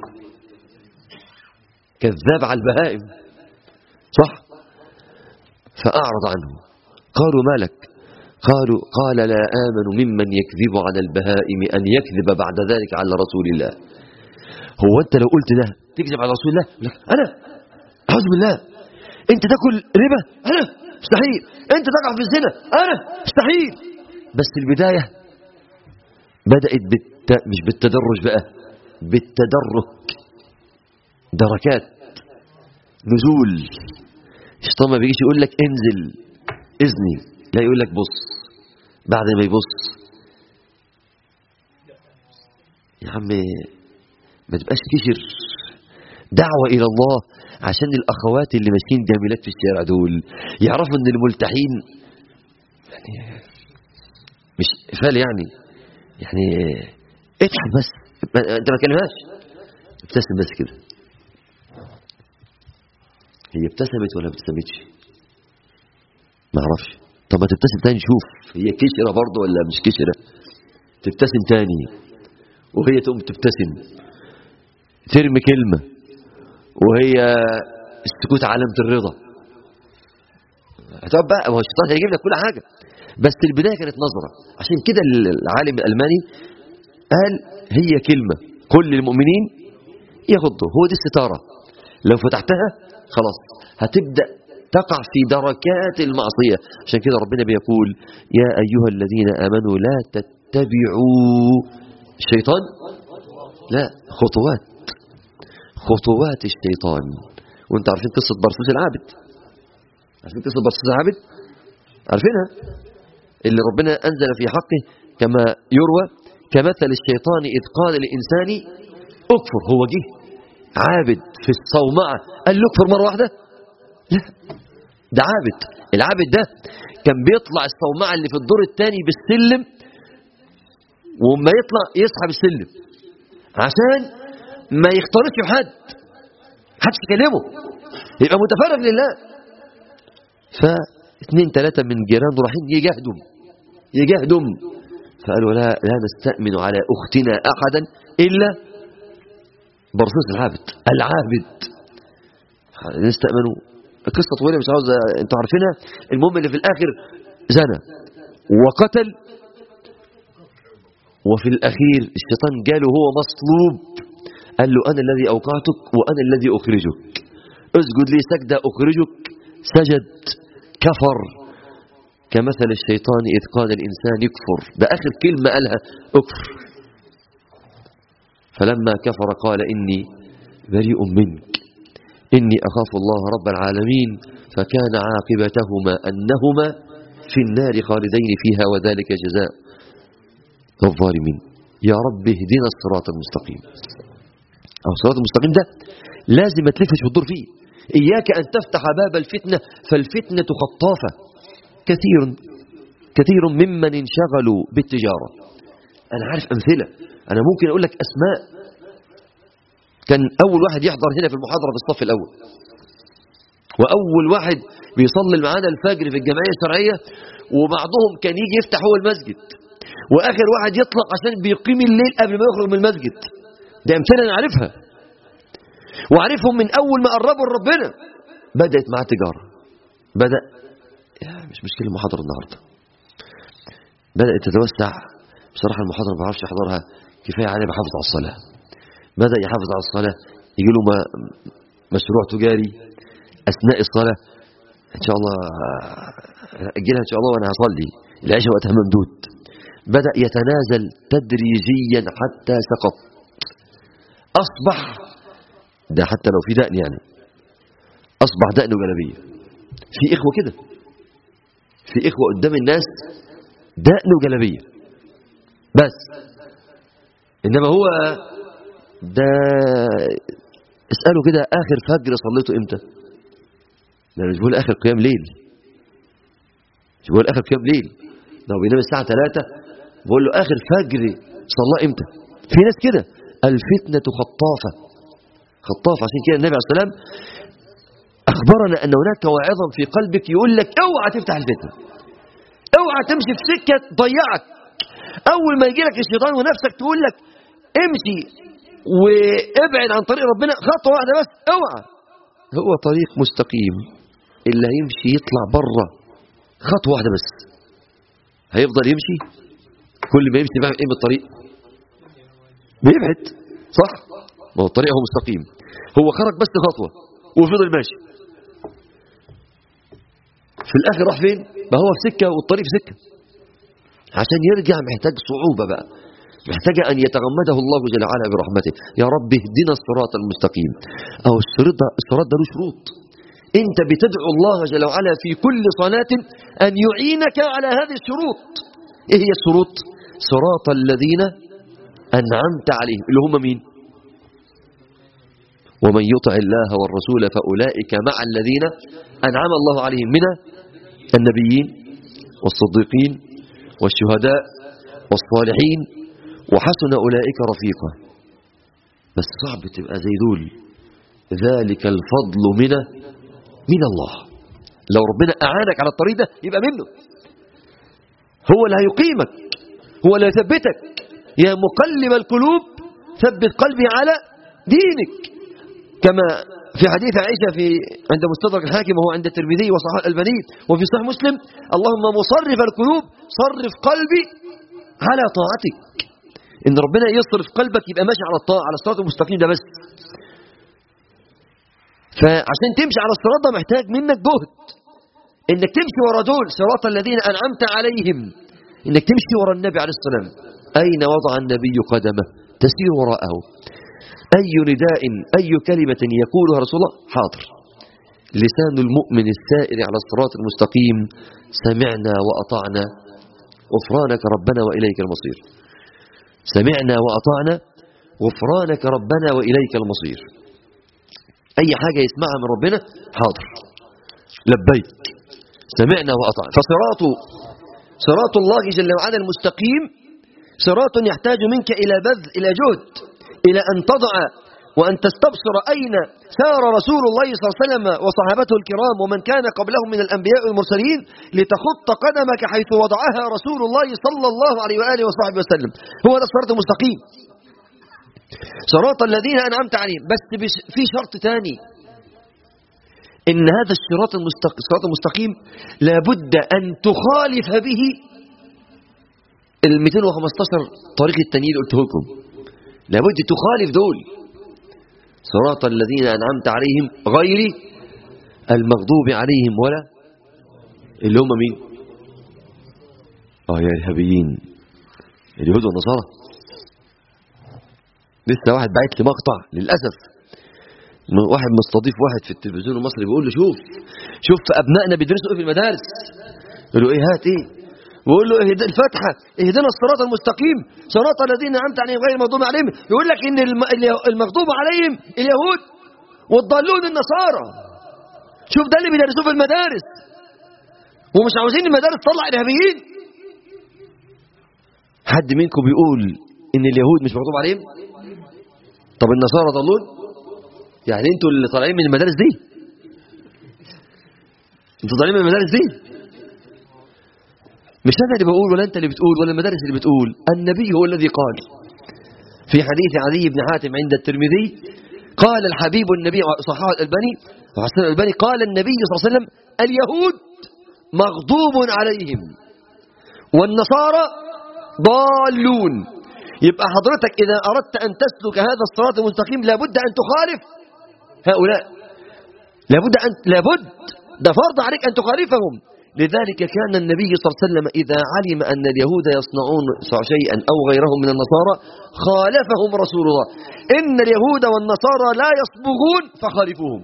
كذاب على البهائم، صح؟ فأعرض عنه. قالوا مالك؟ قالوا قال لا آمن ممن يكذب على البهائم أن يكذب بعد ذلك على رسول الله. هو أنت لو قلت ده تكذب على رسول الله؟ أنا أعوذ بالله. أنت تأكل ربا؟ أنا مستحيل. أنت تقع في الزنا؟ أنا مستحيل. بس البداية بدأت بالت... مش بالتدرج بقى، بالتدرك، دركات، نزول. الشيطان ما بيجيش يقول لك انزل اذني، لا يقول لك بص. بعد ما يبص يا عم ما تبقاش كشر، دعوة إلى الله عشان الأخوات اللي ماشيين جميلات في الشارع دول يعرفوا ان الملتحين يعني مش فال، يعني يعني اضحك بس، انت ما تكلمهاش، ابتسم بس كده. هي ابتسمت ولا ما ابتسمتش؟ ما اعرفش. طب ما تبتسم تاني شوف هي كشره برضه ولا مش كشره. تبتسم تاني وهي تقوم تبتسم، ترمي كلمه وهي السكوت علامه الرضا. هتقعد بقى، هو الشيطان هيجيب لك كل حاجه، بس البدايه كانت نظره. عشان كده العالم الالماني قال هي كلمه كل المؤمنين يغضوا، هو دي الستاره. لو فتحتها خلاص هتبدأ تقع في دركات المعصية. عشان كده ربنا بيقول يا أيها الذين آمنوا لا تتبعوا الشيطان، لا خطوات خطوات الشيطان. وانت عارفين قصة برسوس العابد؟ عارفين قصة برسوس العابد؟ عارفينها؟ اللي ربنا أنزل في حقه كما يروى كمثل الشيطان إذ قال للإنسان اكفر. هو جه عابد في الصومعة قال له اكفر مرة واحدة؟ لا، ده عابد. العابد ده كان بيطلع الصومعة اللي في الدور الثاني بالسلم، وما يطلع يسحب السلم عشان ما يختلطش بحد، محدش يكلمه، يبقى متفرغ لله. فاثنين ثلاثة من جيرانه رايحين يجاهدوا يجاهدوا فقالوا لا لا نستأمن على أختنا أحدا إلا برسوس العابد العابد. نستأمنوا. القصة طويلة مش عاوز انتوا عارفينها. المهم اللي في الآخر زنى وقتل، وفي الأخير الشيطان جاله هو مصلوب قال له أنا الذي أوقعتك وأنا الذي أخرجك، اسجد لي سجدة أخرجك، سجد، كفر. كمثل الشيطان إذ قال الإنسان يكفر، ده آخر كلمة قالها أكفر. فلما كفر قال إني بريء منك إني أخاف الله رب العالمين، فكان عاقبتهما أنهما في النار خالدين فيها وذلك جزاء الظالمين. يا رب اهدنا الصراط المستقيم. أو الصراط المستقيم ده لازم ما تلفش وتدور فيه. إياك أن تفتح باب الفتنة، فالفتنة خطافة. كثير كثير ممن انشغلوا بالتجارة. أنا عارف أمثلة، أنا ممكن أقول لك أسماء. كان أول واحد يحضر هنا في المحاضرة في الصف الأول، وأول واحد بيصلي معانا الفجر في الجمعية الشرعية، وبعضهم كان يجي يفتح هو المسجد، وآخر واحد يطلق عشان بيقيم الليل قبل ما يخرج من المسجد. ده أمثلة أنا عارفها، وعارفهم من أول ما قربوا لربنا بدأت معاه تجارة. بدأ مش مشكلة المحاضرة النهاردة، بدأت تتوسع. بصراحة المحاضرة ما بعرفش أحضرها، كفاية عليه بحافظ على الصلاة. بدأ يحافظ على الصلاة، يجي له مشروع تجاري أثناء الصلاة. إن شاء الله أجلها إن شاء الله وأنا هصلي العشاء وقتها ممدود. بدأ يتنازل تدريجيا حتى سقط. أصبح ده حتى لو في دقن، يعني أصبح دقنه جلبية. في إخوة كده، في إخوة قدام الناس دقنه جلبية بس، إنما هو ده اسأله كده آخر فجر صليته إمتى؟ ده مش بقول آخر قيام ليل، مش بقول آخر قيام ليل، ده بينام الساعة ثلاثة بقول له آخر فجر صلاه إمتى؟ في ناس كده. الفتنة خطافة، خطافة. عشان كده النبي عليه الصلاة والسلام أخبرنا أن هناك واعظا في قلبك يقول لك اوعى تفتح الفتنة، اوعى تمشي في سكة تضيعك. أول ما يجي لك الشيطان ونفسك تقول لك امشي وابعد عن طريق ربنا خطوة واحدة بس، اوعى. هو طريق مستقيم، اللي هيمشي يطلع بره خطوة واحدة بس هيفضل يمشي. كل ما يمشي بقى ايه بالطريق بيبعد، صح؟ ما هو الطريق هو مستقيم، هو خرج بس خطوة وفضل ماشي، في الآخر راح فين؟ ما هو في سكة والطريق في سكة. عشان يرجع محتاج صعوبة بقى، محتاج أن يتغمده الله جل وعلا برحمته. يا رب اهدنا الصراط المستقيم. أو الصراط ده, الصراط ده له شروط. أنت بتدعو الله جل وعلا في كل صلاة أن يعينك على هذه الشروط. إيه هي الشروط؟ صراط الذين أنعمت عليهم، اللي هم مين؟ ومن يطع الله والرسول فأولئك مع الذين أنعم الله عليهم من النبيين والصديقين والشهداء والصالحين وحسن أولئك رفيقا. بس صعب تبقى زي دول. ذلك الفضل من من الله. لو ربنا أعانك على الطريق ده يبقى منه، هو اللي هيقيمك، هو اللي هيثبتك. يا مقلب القلوب ثبت قلبي على دينك، كما في حديث عائشة في عند مستدرك الحاكم وهو عند الترمذي وصححه الألباني وفي صحيح مسلم: اللهم مصرف القلوب صرف قلبي على طاعتك. إن ربنا يصرف قلبك يبقى ماشي على الطاعة، على الصراط المستقيم ده بس. فعشان تمشي على الصراط ده محتاج منك جهد، إنك تمشي ورا دول صراط الذين أنعمت عليهم، إنك تمشي ورا النبي عليه الصلاة والسلام. أين وضع النبي قدمه تسير وراءه. أي نداء أي كلمة يقولها رسول الله حاضر. لسان المؤمن السائر على الصراط المستقيم: سمعنا وأطعنا غفرانك ربنا وإليك المصير. سمعنا وأطعنا غفرانك ربنا وإليك المصير. أي حاجة يسمعها من ربنا حاضر، لبيك، سمعنا وأطعنا. فصراط صراط الله جل وعلا المستقيم صراط يحتاج منك إلى بذل، إلى جهد، إلى أن تضع وأن تستبصر أين سار رسول الله صلى الله عليه وسلم وصحابته الكرام ومن كان قبلهم من الأنبياء والمرسلين، لتخط قدمك حيث وضعها رسول الله صلى الله عليه وآله وصحبه وسلم. هو ده الصراط المستقيم، صراط الذين أنعمت عليهم. بس في شرط تاني، إن هذا الصراط المستقيم لابد أن تخالف به ال مئتين وخمسة عشر طريق التانيين قلته لكم. لابد تخالف دول، صراط الذين أنعمت عليهم غير المغضوب عليهم ولا اللي هم مين؟ اه يا الهبيين اليهود والنصارى. لسه واحد بعت لي مقطع للأسف، واحد مستضيف واحد في التلفزيون المصري بيقول له شوف شوف أبنائنا بيدرسوا ايه في المدارس. يقول له ايه هات ايه؟ بيقول له اهد الفاتحة اهدنا الصراط المستقيم صراط الذين أنعمت عليهم غير المغضوب عليهم. يقول لك ان المغضوب عليهم اليهود والضالون النصارى. شوف ده اللي بيدرسوه في المدارس، ومش عاوزين المدارس تطلع إرهابيين. حد منكم بيقول ان اليهود مش مغضوب عليهم؟ طب النصارى ضالون؟ يعني انتوا اللي طالعين من المدارس دي؟ انتوا طالعين من المدارس دي؟ مش انا اللي بقول ولا انت اللي بتقول ولا المدارس اللي بتقول، النبي هو الذي قال في حديث عدي بن حاتم عند الترمذي، قال الحبيب النبي صححه الألباني وحسن الألباني، قال النبي صلى الله عليه وسلم اليهود مغضوب عليهم والنصارى ضالون. يبقى حضرتك إذا أردت أن تسلك هذا الصراط المستقيم لابد أن تخالف هؤلاء، لابد أن لابد ده فرض عليك أن تخالفهم. لذلك كان النبي صلى الله عليه وسلم إذا علم أن اليهود يصنعون شيئا أو غيرهم من النصارى خالفهم رسول الله. إن اليهود والنصارى لا يصبغون فخالفوهم.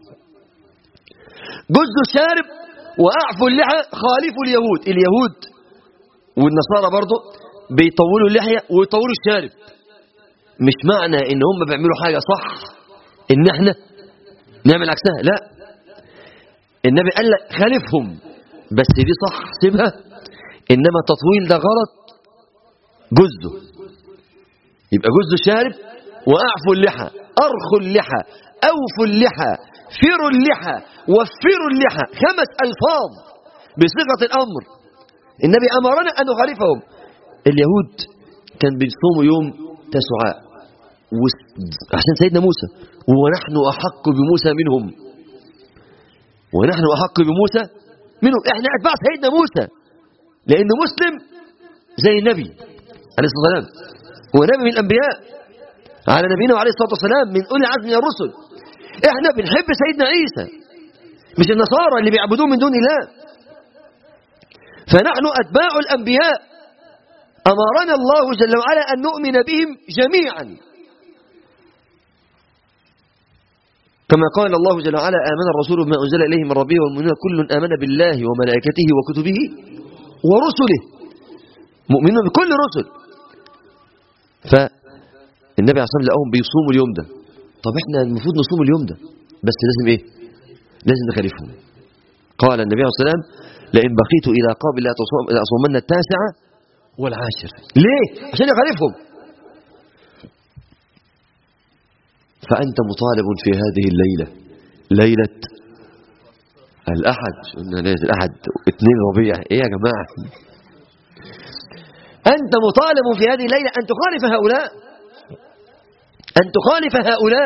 جزء الشارب وأعفوا اللحى خالفوا اليهود. اليهود والنصارى برضو بيطولوا اللحية ويطولوا الشارب. مش معنى إن هم بيعملوا حاجة صح إن احنا نعمل عكسها، لا. النبي قال لك خالفهم، بس دي صح سيبها، إنما التطويل ده غلط. جزء يبقى جزء شارب وأعفوا اللحى، أرخوا اللحى، أوفوا اللحى، فروا اللحى، وفروا اللحى، خمس ألفاظ بصيغة الأمر. النبي أمرنا أن نخالفهم. اليهود كان بيصوموا يوم تسعاء عشان سيدنا موسى، ونحن أحق بموسى منهم، ونحن أحق بموسى منهم. احنا أتباع سيدنا موسى لأنه مسلم زي النبي عليه الصلاة والسلام، هو نبي من الأنبياء على نبينا عليه الصلاة والسلام من أولي العزم من الرسل. احنا بنحب سيدنا عيسى مش النصارى اللي بيعبدون من دون الله. فنحن أتباع الأنبياء، أمرنا الله جل وعلا أن نؤمن بهم جميعا، كما قال الله جل وعلا آمن الرسول بما أنزل إليه من ربه والمؤمنون كل آمن بالله وملائكته وكتبه ورسله، مؤمنون بكل رسل. فالنبي عليه الصلاة والسلام لقاهم بيصوموا اليوم ده. طب احنا المفروض نصوم اليوم ده، بس لازم ايه؟ لازم نخالفهم. قال النبي عليه الصلاة والسلام لئن بقيت إلى قابل لأصومن التاسعة والعاشر. ليه؟ عشان يخالفهم. فأنت مطالب في هذه الليلة، ليلة الأحد، قلنا ليلة الأحد اثنين ربيع، ايه يا جماعة؟ أنت مطالب في هذه الليلة أن تخالف هؤلاء، أن تخالف هؤلاء.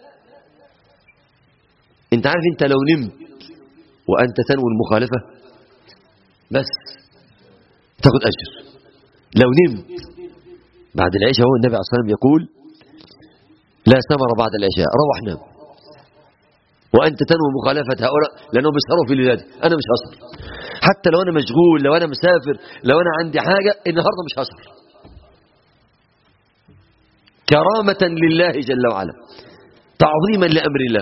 أنت عارف أنت لو نمت وأنت تنوي المخالفة بس تاخد أجر. لو نمت بعد العشاء، هو النبي عليه الصلاة والسلام يقول لا ثمر بعد العشاء، روح نام وأنت تنوي مخالفة هؤلاء لأنهم بيسهروا في الليلة. أنا مش هسهر حتى لو أنا مشغول، لو أنا مسافر، لو أنا عندي حاجة، النهاردة مش هسهر كرامة لله جل وعلا، تعظيما لأمر الله.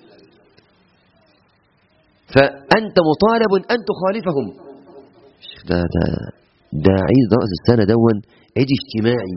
فأنت مطالب أن تخالفهم. ده ده ده عيد رأس السنة دون عيد اجتماعي،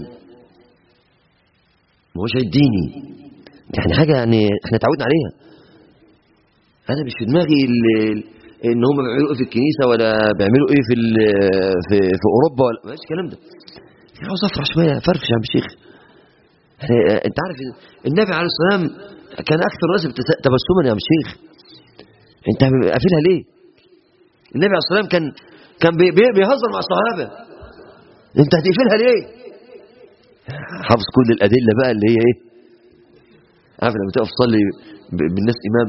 ما هوش عيد ديني. يعني حاجة يعني احنا تعودنا عليها. أنا مش في دماغي إن هم بيعملوا إيه في الكنيسة ولا بيعملوا إيه في في في أوروبا، ولا ما فيش الكلام ده. عاوز أفرح شوية، فرفش يا عم الشيخ. أنت عارف النبي عليه الصلاة والسلام كان أكثر الناس تبسما يا عم الشيخ. أنت قافلها ليه؟ النبي عليه الصلاة والسلام كان كان بيهزر مع الصحابة، أنت هتقفلها ليه؟ حافظ كل الأدلة بقى اللي هي إيه؟ عارف لما تقف تصلي بالناس إمام،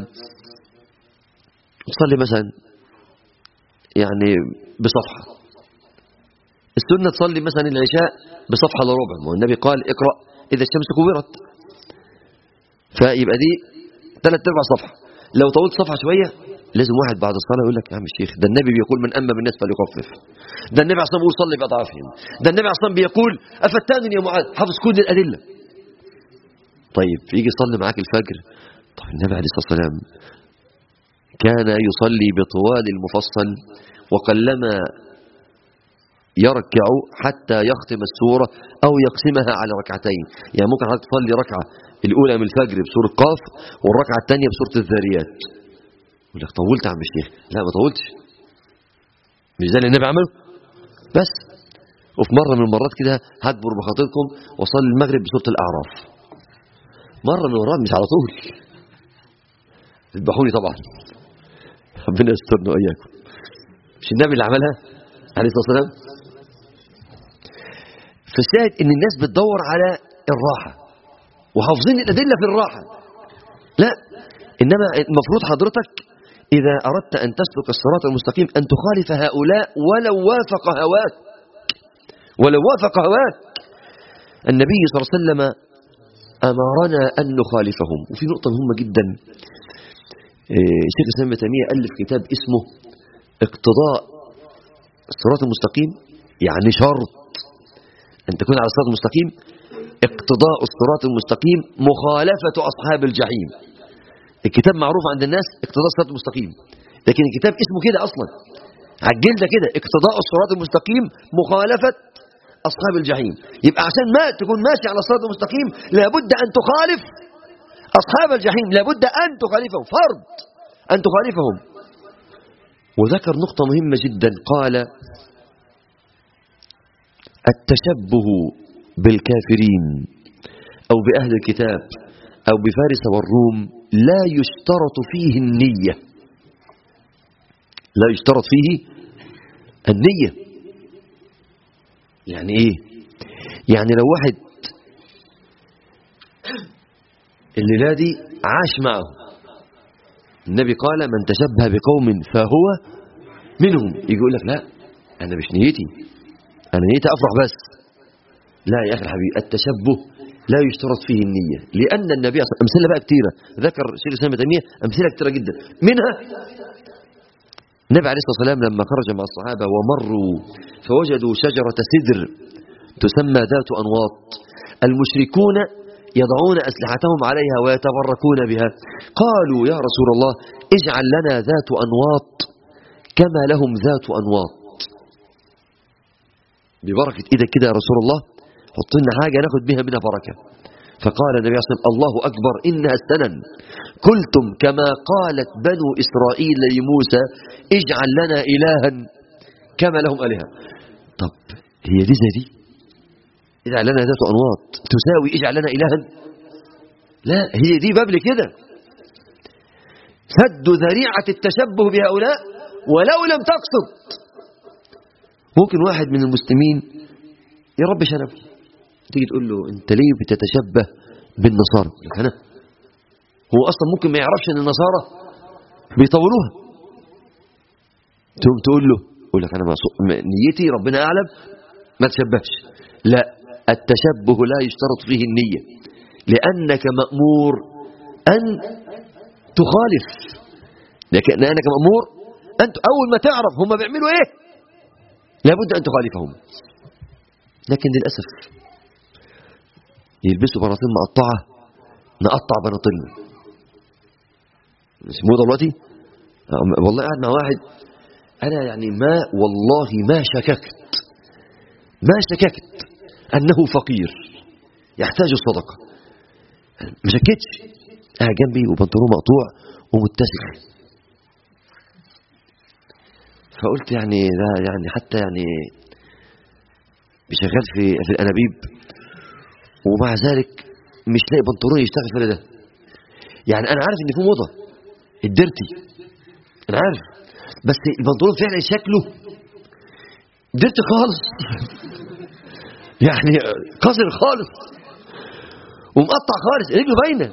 تصلي مثلا يعني بصفحة، السنة تصلي مثلا العشاء بصفحة إلا ربع، ما هو النبي قال اقرأ إذا الشمس كورت. فيبقى دي ثلاث ارباع صفحه. لو طولت صفحه شويه لازم واحد بعد الصلاه يقول لك يا عم الشيخ ده النبي بيقول من اما بالناس فليخفف، ده النبي عليه الصلاه والسلام بيقول صلي باضعافهم، ده النبي عليه الصلاه والسلام بيقول افتان يا معاذ، حافظ كل الادله. طيب يجي يصلي معاك الفجر، طب النبي عليه الصلاه والسلام كان يصلي بطوال المفصل وقلما يركع حتى يختم السورة أو يقسمها على ركعتين. يعني ممكن حضرتك تصلي ركعة الأولى من الفجر بسورة قاف والركعة الثانية بسورة الذاريات. يقول لك طولت يا عم الشيخ. لا ما طولتش، مش ده اللي النبي عمله بس. وفي مرة من المرات كده هكبر بخاطركم وصلي المغرب بسورة الأعراف مرة من المرات، مش على طول. اذبحوني طبعا، ربنا يسترنا وإياكم. مش النبي اللي عملها عليه الصلاة والسلام؟ فالشاهد ان الناس بتدور على الراحة وحافظين الأدلة في الراحة. لا، إنما المفروض حضرتك إذا أردت أن تسلك الصراط المستقيم أن تخالف هؤلاء ولو وافق هواك، ولو وافق هواك. النبي صلى الله عليه وسلم أمرنا أن نخالفهم. وفي نقطة مهمة جدا، الشيخ الإسلام ابن تيمية ألف كتاب اسمه اقتضاء الصراط المستقيم، يعني شرط أن تكون على الصراط المستقيم اقتضاء الصراط المستقيم مخالفة أصحاب الجحيم. الكتاب معروف عند الناس اقتضاء الصراط المستقيم، لكن الكتاب اسمه كده أصلا على الجلدة كده، اقتضاء الصراط المستقيم مخالفة أصحاب الجحيم. يبقى عشان ما تكون ماشي على الصراط المستقيم لابد أن تخالف أصحاب الجحيم، لابد أن تخالفهم، فرض أن تخالفهم. وذكر نقطة مهمة جدا، قال التشبه بالكافرين أو بأهل الكتاب أو بفارس والروم لا يشترط فيه النية، لا يشترط فيه النية. يعني إيه؟ يعني لو واحد الليلة دي عاش معه، النبي قال من تشبه بقوم فهو منهم، يجي يقول لك لا أنا مش نيتي، أنا نيتي أفرح بس. لا يا أخي الحبيب، التشبه لا يشترط فيه النية، لأن النبي أمثلة بقى كتيرة، ذكر شيخ الإسلام ابن تيمية أمثلة كتيرة جدا، منها النبي عليه الصلاة والسلام لما خرج مع الصحابة ومروا فوجدوا شجرة سدر تسمى ذات أنواط، المشركون يضعون أسلحتهم عليها ويتبركون بها، قالوا يا رسول الله اجعل لنا ذات أنواط كما لهم ذات أنواط، ببركة إيدك كده يا رسول الله حط لنا حاجة ناخد بها منها بركة. فقال النبي عليه الصلاة والسلام الله أكبر إنها السنن، قلتم كما قالت بنو إسرائيل لموسى اجعل لنا إلها كما لهم آلهة. طب هي دي زي دي؟ اجعل لنا ذات أنواط تساوي اجعل لنا إلها؟ لا، هي دي باب كده، سد ذريعة التشبه بهؤلاء ولو لم تقصد. ممكن واحد من المسلمين يا رب شنب، تيجي تقول له انت ليه بتتشبه بالنصارى؟ يقول لك انا، هو اصلا ممكن ما يعرفش ان النصارى بيطولوها، تقوم تقول له يقول لك انا نيتي ربنا اعلم ما تشبهش. لا، التشبه لا يشترط فيه النية، لانك مأمور ان تخالف، لانك مأمور انت اول ما تعرف هم بيعملوا ايه لابد ان تخالفهم. لكن للاسف يلبسوا بناطيل مقطعه، نقطع بناطيلنا، مش موضه دلوقتي. والله قاعد مع واحد انا يعني ما والله ما شككت ما شككت انه فقير يحتاج الصدقه، ما شكتش، قاعد جنبي وبنطلونه مقطوع ومتسخ، فقلت يعني ده يعني حتى يعني بيشغل في في الانابيب ومع ذلك مش لاقي بنطلون يشتغل في ده. يعني انا عارف ان في موضه الديرتي، انا عارف، بس البنطلون فعلا شكله ديرتي خالص يعني قذر خالص ومقطع خالص، رجله باينه.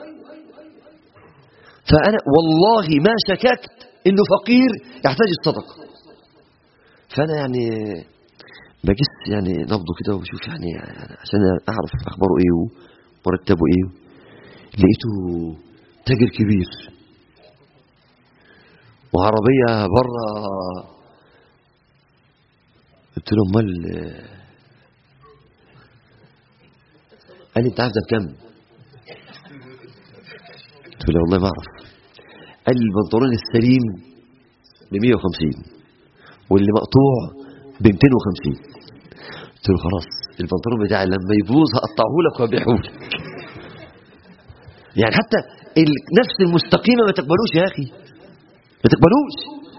فانا والله ما شككت انه فقير يحتاج الصدقه. فانا يعني بجس يعني نبضه كده وبشوف يعني عشان اعرف اخباره ايه ومرتبه ايه. لقيته تاجر كبير وعربية بره. قلت له امال؟ قال لي انت عارف ده بكام؟ قلت له والله ما اعرف. قال لي البنطلون السليم ب مية وخمسين واللي مقطوع ب ميتين وخمسين. قلت له خلاص البنطلون بتاعي لما يبوظ هقطعه لك وابيعه لك. يعني حتى النفس المستقيمه ما تقبلوش يا اخي، ما تقبلوش.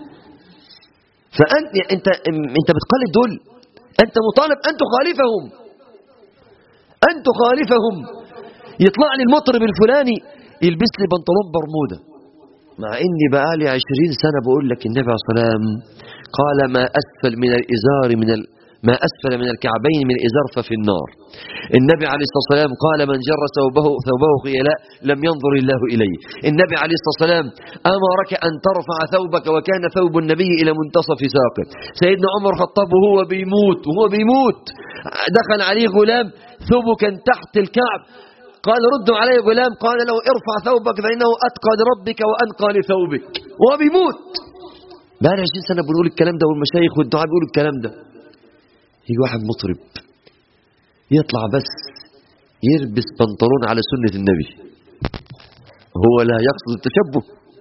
فانت انت انت بتقلد دول، انت مطالب ان تخالفهم، ان تخالفهم. يطلع لي المطرب الفلاني يلبس لي بنطلون برموده، مع اني بقالي عشرين سنه بقول لك النبي عليه الصلاه والسلام قال ما اسفل من الازار من ال... ما اسفل من الكعبين من الازار ففي النار. النبي عليه الصلاه والسلام قال من جر ثوبه ثوبه خيلاء لم ينظر الله اليه. النبي عليه الصلاه والسلام امرك ان ترفع ثوبك وكان ثوب النبي الى منتصف ساقه. سيدنا عمر الخطاب وهو بيموت وهو بيموت دخل عليه غلام ثوبه كان تحت الكعب، قال ردوا علي غلام، قال له ارفع ثوبك فإنه أتقى لربك وأنقى لثوبك. وهو بيموت بقى عشرين سنة بنقول الكلام ده، والمشايخ والدعاء بيقولوا الكلام ده. يجي واحد مطرب يطلع بس يلبس بنطلون على سنة النبي، هو لا يقصد التشبه.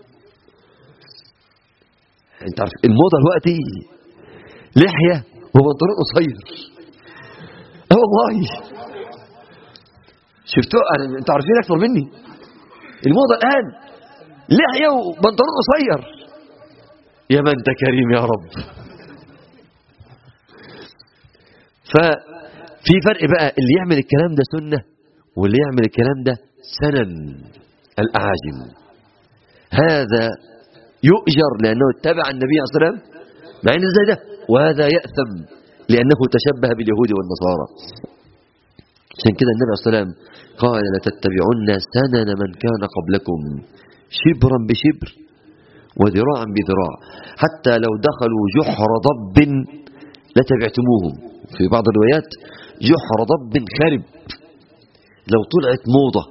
انت عارف الموضة دلوقتي لحية وبنطلون قصير. اه والله شفتوا، انتوا عارفين اكثر مني. الموضه الان لحيه وبنطلون قصير. يا من انت كريم يا رب. ففي فرق بقى، اللي يعمل الكلام ده سنه واللي يعمل الكلام ده سنن الاعاجم. هذا يؤجر لانه اتبع النبي عليه الصلاه والسلام مع ان زي ده، وهذا ياثم لانه تشبه باليهود والنصارى. عشان كده النبي عليه الصلاة والسلام قال لتتبعن سنن من كان قبلكم شبرا بشبر وذراعا بذراع، حتى لو دخلوا جحر ضب لتبعتموهم. في بعض الروايات جحر ضب خرب. لو طلعت موضة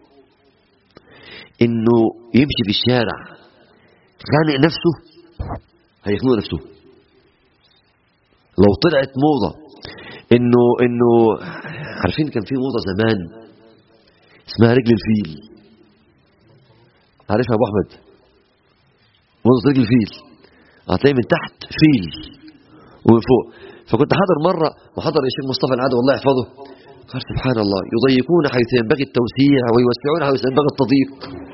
انه يمشي في الشارع خانق نفسه هيخنق نفسه. لو طلعت موضة انه انه عارفين كان في موضة زمان اسمها رجل الفيل، عارفها ابو احمد؟ موضة رجل الفيل هتلاقي من تحت فيل ومن فوق. فكنت حاضر مرة وحضر الشيخ مصطفى العادة والله يحفظه، قال سبحان الله يضيقون حيث ينبغي التوسيع ويوسعون حيث ينبغي التضييق.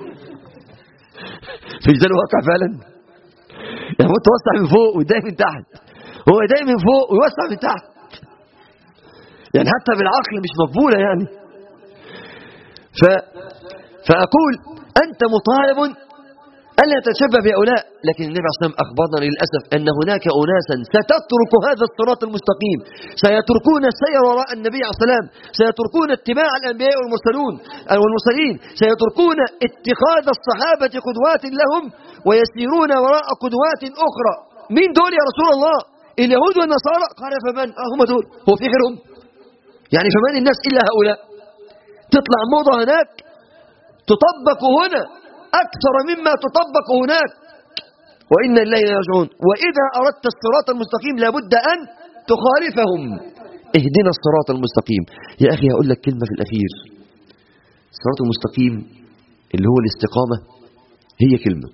مش ده الواقع فعلا؟ يعني المفروض توسع من فوق ويضايق من تحت، هو يضايق من فوق ويوسع من تحت، يعني حتى بالعقل مش مقبولة يعني. ف... فأقول أنت مطالب ألا تتشبه بهؤلاء، لكن النبي عليه الصلاة والسلام أخبرنا للأسف أن هناك أناسا ستترك هذا الصراط المستقيم، سيتركون السير وراء النبي عليه الصلاة والسلام، سيتركون اتباع الأنبياء والمرسلون والمرسلين، سيتركون اتخاذ الصحابة قدوات لهم ويسيرون وراء قدوات أخرى. مين دول يا رسول الله؟ اليهود والنصارى. قال فمن؟ آه هم دول، هو في غيرهم؟ يعني فمن الناس إلا هؤلاء. تطلع موضة هناك تطبق هنا أكثر مما تطبق هناك، وإن إلينا راجعون. وإذا أردت الصراط المستقيم لابد أن تخالفهم. اهدنا الصراط المستقيم. يا أخي هقول لك كلمة في الأخير. الصراط المستقيم اللي هو الاستقامة هي كلمة،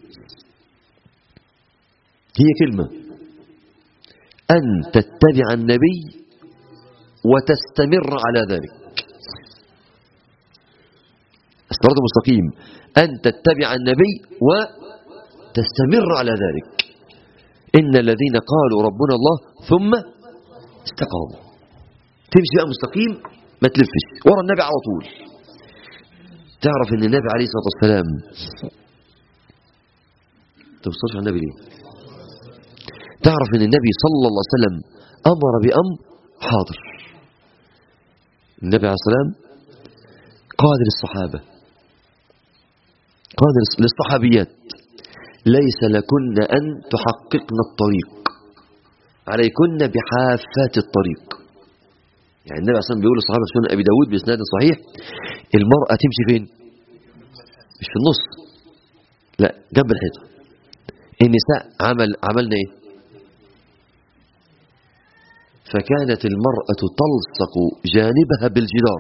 هي كلمة أن تتبع النبي وتستمر على ذلك. الصراط المستقيم أن تتبع النبي وتستمر على ذلك. إن الذين قالوا ربنا الله ثم استقاموا. تمشي بقى مستقيم، ما تلفش ورا النبي على طول. تعرف ان النبي عليه الصلاة والسلام، تبصرش على النبي ليه؟ تعرف ان النبي صلى الله عليه وسلم أمر بأمر حاضر. النبي عليه الصلاة والسلام قال للصحابة، قال للصحابيات ليس لكن أن تحققن الطريق، عليكن بحافات الطريق. يعني النبي عليه الصلاة والسلام بيقول للصحابة في سنن أبي داود بإسناد صحيح، المرأة تمشي فين؟ مش في النص، لا جنب الحيطة. النساء عمل عملنا ايه؟ فكانت المرأة تلصق جانبها بالجدار،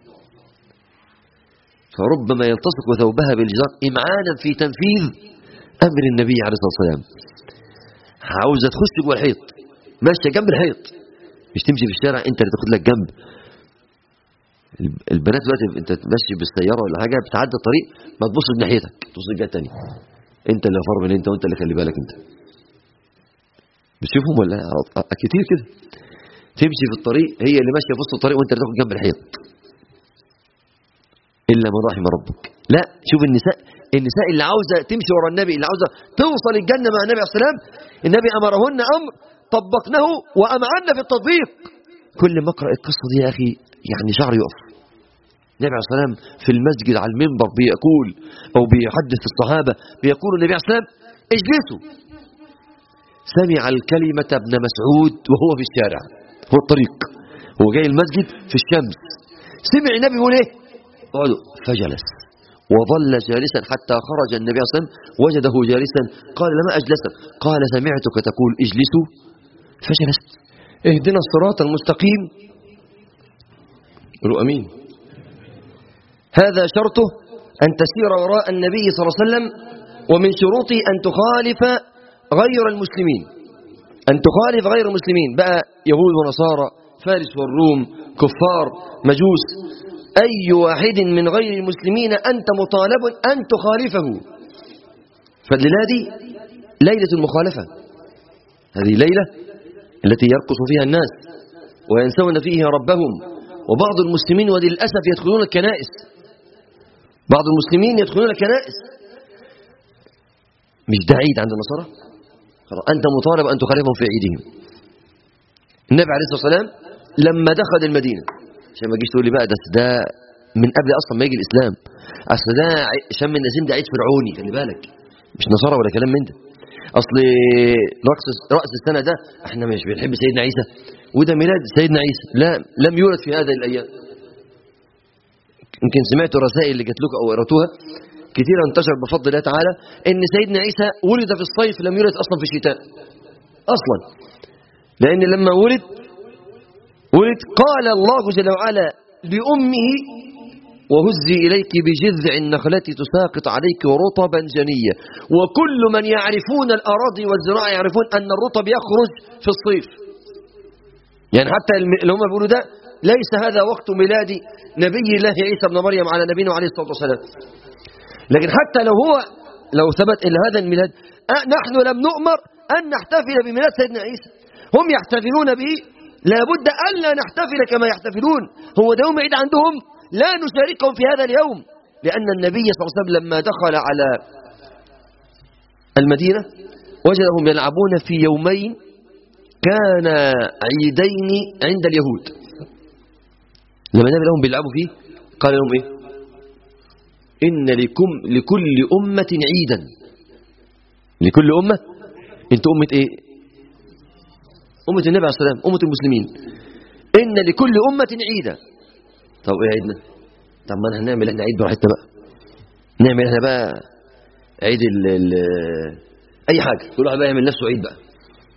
فربما يلتصق ثوبها بالجدار إمعانا في تنفيذ أمر النبي عليه الصلاة والسلام. عاوزة تخش جوه الحيط، ماشية جنب الحيط، مش تمشي في الشارع انت اللي تاخد لك جنب. البنات دلوقتي انت ماشي بالسيارة ولا حاجة بتعدي الطريق ما تبص بناحيتك، تبص الجهة الثانية، انت اللي فار من انت وانت اللي خلي بالك انت. بتشوفهم ولا كتير كده؟ تمشي في الطريق هي اللي ماشية في وسط الطريق وانت اللي تاخد جنب الحيط، إلا من رحم ربك. لا، شوف النساء النساء اللي عاوزة تمشي ورا النبي، اللي عاوزة توصل الجنة مع النبي عليه الصلاة والسلام، النبي أمرهن أمر طبقناه وأمعنا في التطبيق. كل ما أقرأ القصة دي يا أخي يعني شعري يقف. النبي عليه الصلاة والسلام في المسجد على المنبر بيقول أو بيحدث الصحابة، بيقول النبي عليه الصلاة والسلام اجلسوا. سمع الكلمة ابن مسعود وهو في الشارع، هو الطريق، هو جاي المسجد في الشمس، سمع النبي يقول ايه؟ قالوا فجلس وظل جالسا حتى خرج النبي صلى الله عليه وسلم وجده جالسا. قال لما أجلسك؟ قال سمعتك تقول اجلسوا فجلست. اهدنا الصراط المستقيم. قالوا امين. هذا شرطه أن تسير وراء النبي صلى الله عليه وسلم، ومن شروطه أن تخالف غير المسلمين، أن تخالف غير المسلمين بقى، يهود ونصارى، فارس والروم، كفار، مجوس، أي واحد من غير المسلمين أنت مطالب أن تخالفه. فالليلة دي ليلة المخالفة، هذه ليلة التي يرقص فيها الناس وينسون فيها ربهم. وبعض المسلمين وللأسف يدخلون الكنائس، بعض المسلمين يدخلون الكنائس. مش ده عيد عند النصارى؟ أنت مطالب أن تخالفهم في عيدهم. النبي عليه الصلاة والسلام لما دخل المدينة، عشان ما تجيش تقول لي بقى ده ده من قبل اصلا ما يجي الاسلام، اصل ده شم النسيم ده عيد فرعوني، خلي بالك مش نصارى ولا كلام من ده. اصل رأس راس السنه ده احنا مش بنحب سيدنا عيسى وده ميلاد سيدنا عيسى، لا لم يولد في هذه الايام. يمكن سمعتوا الرسائل اللي جات لكم او قراتوها كثيرا، انتشر بفضل الله تعالى ان سيدنا عيسى ولد في الصيف لم يولد اصلا في الشتاء اصلا، لان لما ولد ولد قال الله جل وعلا لأمه وهزي إليك بجذع النخلة تساقط عليك رطبا جنيا. وكل من يعرفون الأراضي والزراعة يعرفون أن الرطب يخرج في الصيف، يعني حتى اللي هم بيقولوا ده ليس هذا وقت ميلاد نبي الله عيسى ابن مريم على نبينا عليه الصلاة والسلام. لكن حتى لو هو لو ثبت إلا هذا الميلاد، نحن لم نؤمر أن نحتفل بميلاد سيدنا عيسى، هم يحتفلون به، لابد ألا نحتفل كما يحتفلون. هو ده يوم عيد عندهم، لا نشاركهم في هذا اليوم، لأن النبي صلى الله عليه وسلم لما دخل على المدينة وجدهم يلعبون في يومين كان عيدين عند اليهود. لما النبي لهم بيلعبوا فيه قال لهم إيه؟ إن لكم لكل أمة عيدا. لكل أمة، أنت أمة إيه؟ أمة النبي عليه الصلاة والسلام، أمة المسلمين. إن لكل أمة عيدا. طب إيه عيدنا؟ طب ما هنعمل إحنا عيد براحتنا بقى، نعمل إحنا بقى عيد ال ال أي حاجة، كل واحد بقى يعمل نفسه عيد بقى.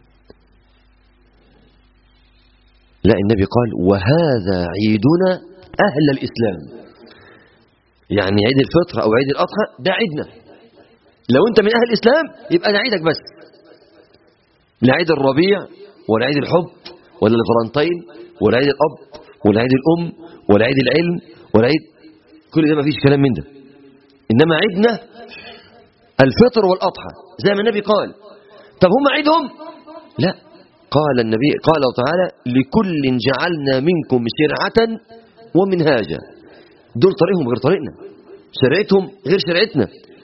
لا، النبي قال وهذا عيدنا أهل الإسلام، يعني عيد الفطر أو عيد الأضحى ده عيدنا. لو أنت من أهل الإسلام يبقى ده عيدك بس، لا عيد الربيع ولا عيد الحب ولا الفلنطين ولا عيد الأب ولا عيد الأم ولا عيد العلم ولا عيد، كل ده ما فيش كلام من ده. إنما عيدنا الفطر والأضحى زي ما النبي قال. طب هم عيدهم؟ لا، قال النبي قال الله تعالى لكل جعلنا منكم شرعة ومنهاجا. دول طريقهم غير طريقنا، شريعتهم غير شريعتنا.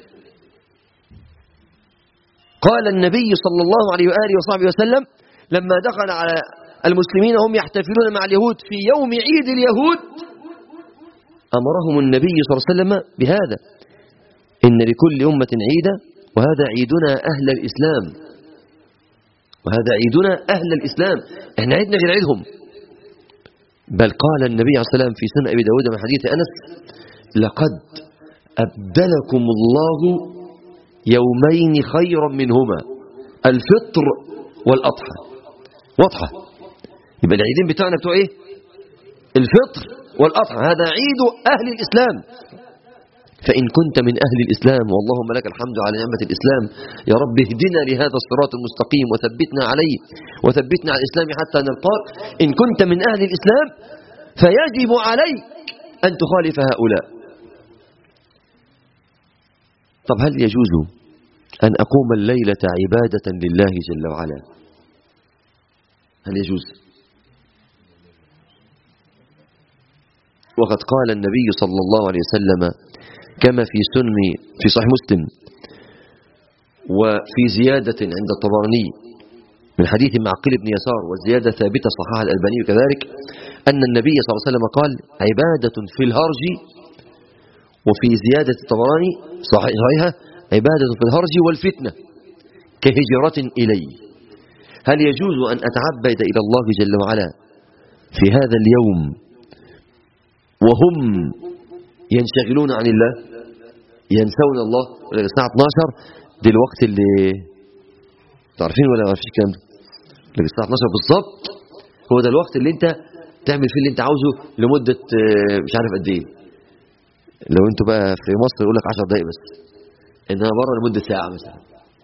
قال النبي صلى الله عليه وآله وصحبه وسلم لما دخل على المسلمين هم يحتفلون مع اليهود في يوم عيد اليهود، أمرهم النبي صلى الله عليه وسلم بهذا: إن لكل أمة عيدا وهذا عيدنا أهل الإسلام، وهذا عيدنا أهل الإسلام، إحنا عيدنا غير عيدهم. بل قال النبي عليه الصلاة والسلام في سنن أبي داود من حديث أنس: لقد أبدلكم الله يومين خيرا منهما الفطر والأضحى. واضحة؟ يبقى العيدين بتاعنا بتوع إيه؟ الفطر والأضحى، هذا عيد أهل الإسلام. فإن كنت من أهل الإسلام، واللهم لك الحمد على نعمة الإسلام، يا رب اهدنا لهذا الصراط المستقيم وثبتنا عليه وثبتنا على الإسلام حتى نلقاك. إن كنت من أهل الإسلام فيجب عليك أن تخالف هؤلاء. طب هل يجوز أن أقوم الليلة عبادة لله جل وعلا؟ هل يجوز؟ وقد قال النبي صلى الله عليه وسلم كما في سنن في صحيح مسلم وفي زيادة عند الطبراني من حديث معقل بن يسار، والزيادة ثابتة صححها الألباني كذلك، أن النبي صلى الله عليه وسلم قال عبادة في الهرج، وفي زيادة الطبراني صحيحة عبادة في الهرج والفتنة كهجرة إلي. هل يجوز أن أتعبد إلى الله جل وعلا في هذا اليوم وهم ينشغلون عن الله، ينسون الله؟ الساعة اثني عشر دي الوقت اللي تعرفين ولا ما فيش الكلام ده؟ الساعة اثني عشر بالظبط هو ده الوقت اللي انت تعمل فيه اللي انت عاوزه لمدة مش عارف قد ايه. لو انتوا بقى في مصر يقول لك عشر دقايق بس، انها بره لمدة ساعة مثلا.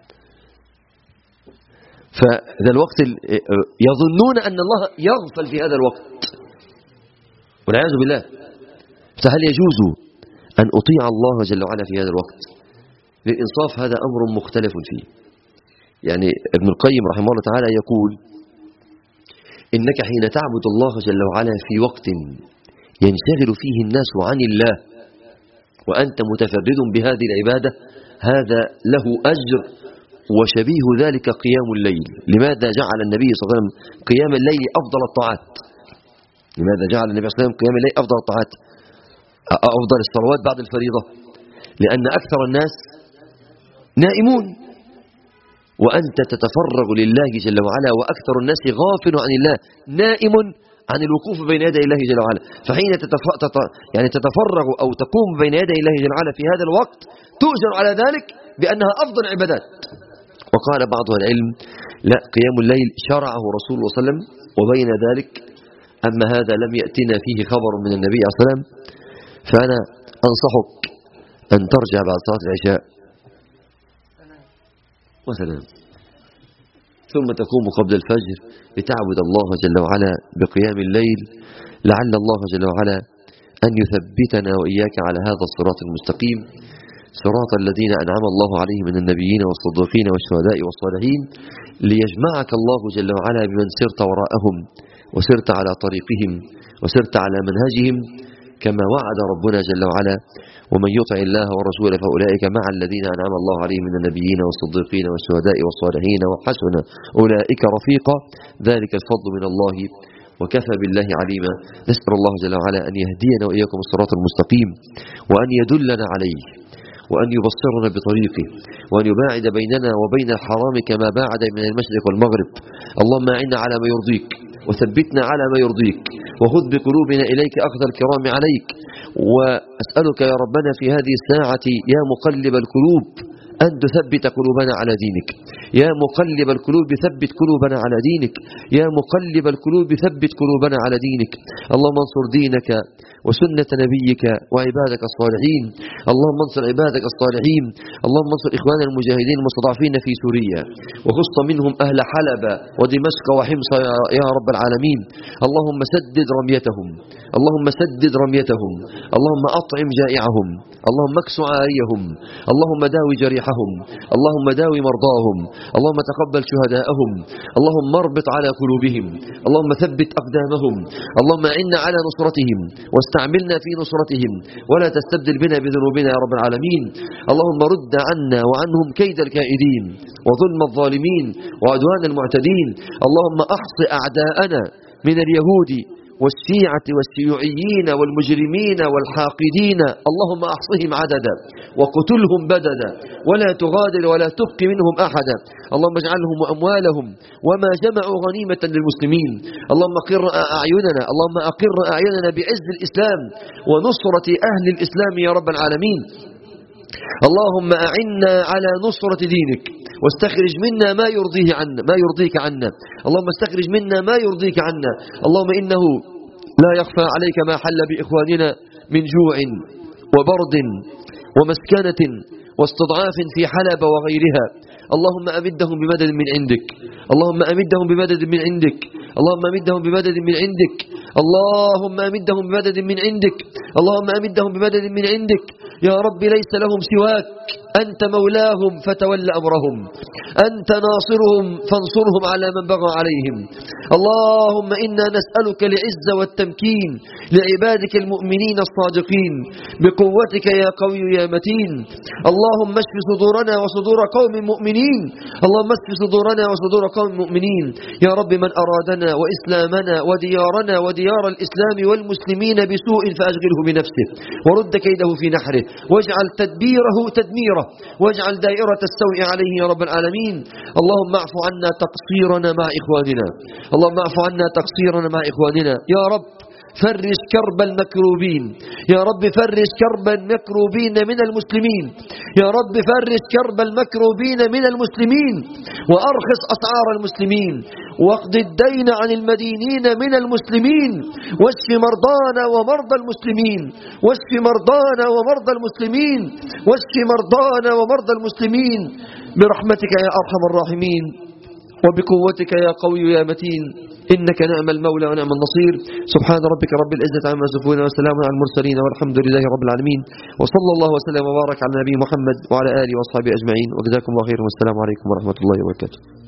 فده الوقت يظنون ان الله يغفل في هذا الوقت والعياذ بالله. فهل يجوز أن أطيع الله جل وعلا في هذا الوقت؟ للإنصاف هذا أمر مختلف فيه. يعني ابن القيم رحمه الله تعالى يقول إنك حين تعبد الله جل وعلا في وقت ينشغل فيه الناس عن الله وأنت متفرد بهذه العبادة، هذا له أجر، وشبيه ذلك قيام الليل. لماذا جعل النبي صلى الله عليه وسلم قيام الليل أفضل الطاعات؟ لماذا جعل النبي صلى الله عليه وسلم قيام الليل أفضل الطاعات، أفضل الصلوات بعد الفريضة؟ لأن أكثر الناس نائمون وأنت تتفرغ لله جل وعلا، وأكثر الناس غافل عن الله نائم عن الوقوف بين يدي الله جل وعلا. فحين تتف... تت... يعني تتفرغ أو تقوم بين يدي الله جل وعلا في هذا الوقت تؤجر على ذلك بأنها أفضل العبادات. وقال بعض العلم لا، قيام الليل شرعه رسول الله صلى الله عليه وسلم وبين ذلك، أما هذا لم يأتنا فيه خبر من النبي عليه الصلاة والسلام. فأنا أنصحك أن ترجع بعد صلاة العشاء وتنام، ثم تقوم قبل الفجر لتعبد الله جل وعلا بقيام الليل، لعل الله جل وعلا أن يثبتنا وإياك على هذا الصراط المستقيم، صراط الذين أنعم الله عليهم من النبيين والصديقين والشهداء والصالحين، ليجمعك الله جل وعلا بمن سرت وراءهم وسرت على طريقهم وسرت على منهجهم كما وعد ربنا جل وعلا: ومن يطع الله ورسوله فأولئك مع الذين أنعم الله عليهم من النبيين والصديقين والشهداء والصالحين وحسن أولئك رفيقا، ذلك الفضل من الله وكفى بالله عليما. نسأل الله جل وعلا أن يهدينا وإياكم الصراط المستقيم، وأن يدلنا عليه، وأن يبصرنا بطريقه، وأن يباعد بيننا وبين الحرام كما باعد من المشرق والمغرب. اللهم أعنا على ما يرضيك وثبتنا على ما يرضيك، وخذ بقلوبنا إليك أخذ الكرام عليك. وأسألك يا ربنا في هذه الساعة يا مقلب القلوب أن تثبت قلوبنا على دينك. يا مقلب القلوب ثبت قلوبنا على دينك. يا مقلب القلوب ثبت قلوبنا على دينك. اللهم انصر دينك وسنة نبيك وعبادك الصالحين. اللهم انصر عبادك الصالحين. اللهم انصر إخواننا المجاهدين المستضعفين في سوريا، وخص منهم أهل حلب ودمشق وحمص يا رب العالمين. اللهم سدد رميتهم، اللهم سدد رميتهم، اللهم أطعم جائعهم، اللهم اكس عاريهم، اللهم داوي جريحهم، اللهم داوي مرضاهم، اللهم تقبل شهداءهم، اللهم اربط على قلوبهم، اللهم ثبت أقدامهم، اللهم أعنا على نصرتهم واستعملنا في نصرتهم، ولا تستبدل بنا بذنوبنا يا رب العالمين. اللهم رد عنا وعنهم كيد الكائدين وظلم الظالمين وعدوان المعتدين. اللهم احص أعداءنا من اليهود والشيعة والشيوعيين والمجرمين والحاقدين، اللهم احصهم عددا وقتلهم بددا، ولا تغادر ولا تبق منهم أحدا. اللهم اجعلهم وأموالهم وما جمعوا غنيمة للمسلمين. اللهم أقر أعيننا اللهم أقر أعيننا بعز الإسلام ونصرة أهل الإسلام يا رب العالمين. اللهم أعنا على نصرة دينك، واستخرج منا ما يرضيه عنا ما يرضيك عنا. اللهم استخرج منا ما يرضيك عنا. اللهم إنه لا يخفى عليك ما حل بإخواننا من جوع وبرد ومسكنة واستضعاف في حلب وغيرها. اللهم أمدهم بمدد من عندك، اللهم أمدهم بمدد من عندك، اللهم أمدهم بمدد من عندك، اللهم أمدهم بمدد من عندك، اللهم أمدهم بمدد من عندك. يا رب ليس لهم سواك، أنت مولاهم فتول أمرهم، أنت ناصرهم فانصرهم على من بغى عليهم. اللهم إنا نسألك العزة والتمكين لعبادك المؤمنين الصادقين بقوتك يا قوي يا متين. اللهم اشف صدورنا وصدور قوم مؤمنين، اللهم اشف صدورنا وصدور قوم مؤمنين. يا رب من أرادنا وإسلامنا وديارنا وديار الإسلام والمسلمين بسوء فأشغله بنفسه ورد كيده في نحره، واجعل تدبيره تدميره، واجعل دائرة السوء عليه يا رب العالمين. اللهم اعف عنا تقصيرنا مع إخواننا، اللهم اعف عنا تقصيرنا مع إخواننا. يا رب فرج كرب المكروبين، يا رب فرج كرب المكروبين من المسلمين، يا رب فرج كرب المكروبين من المسلمين، وأرخص أسعار المسلمين، واقض الدين عن المدينين من المسلمين، واشف مرضانا ومرضى المسلمين، واشف مرضانا ومرضى المسلمين، واشف مرضانا ومرضى المسلمين برحمتك يا أرحم الراحمين، وبقوتك يا قوي يا متين، إنك نعم المولى ونعم النصير. سبحان ربك رب العزة عما يصفون وسلام على المرسلين والحمد لله رب العالمين، وصلى الله وسلم وبارك على نبي محمد وعلى آله وأصحابه أجمعين، وجزاكم الله خيرا والسلام عليكم ورحمة الله وبركاته.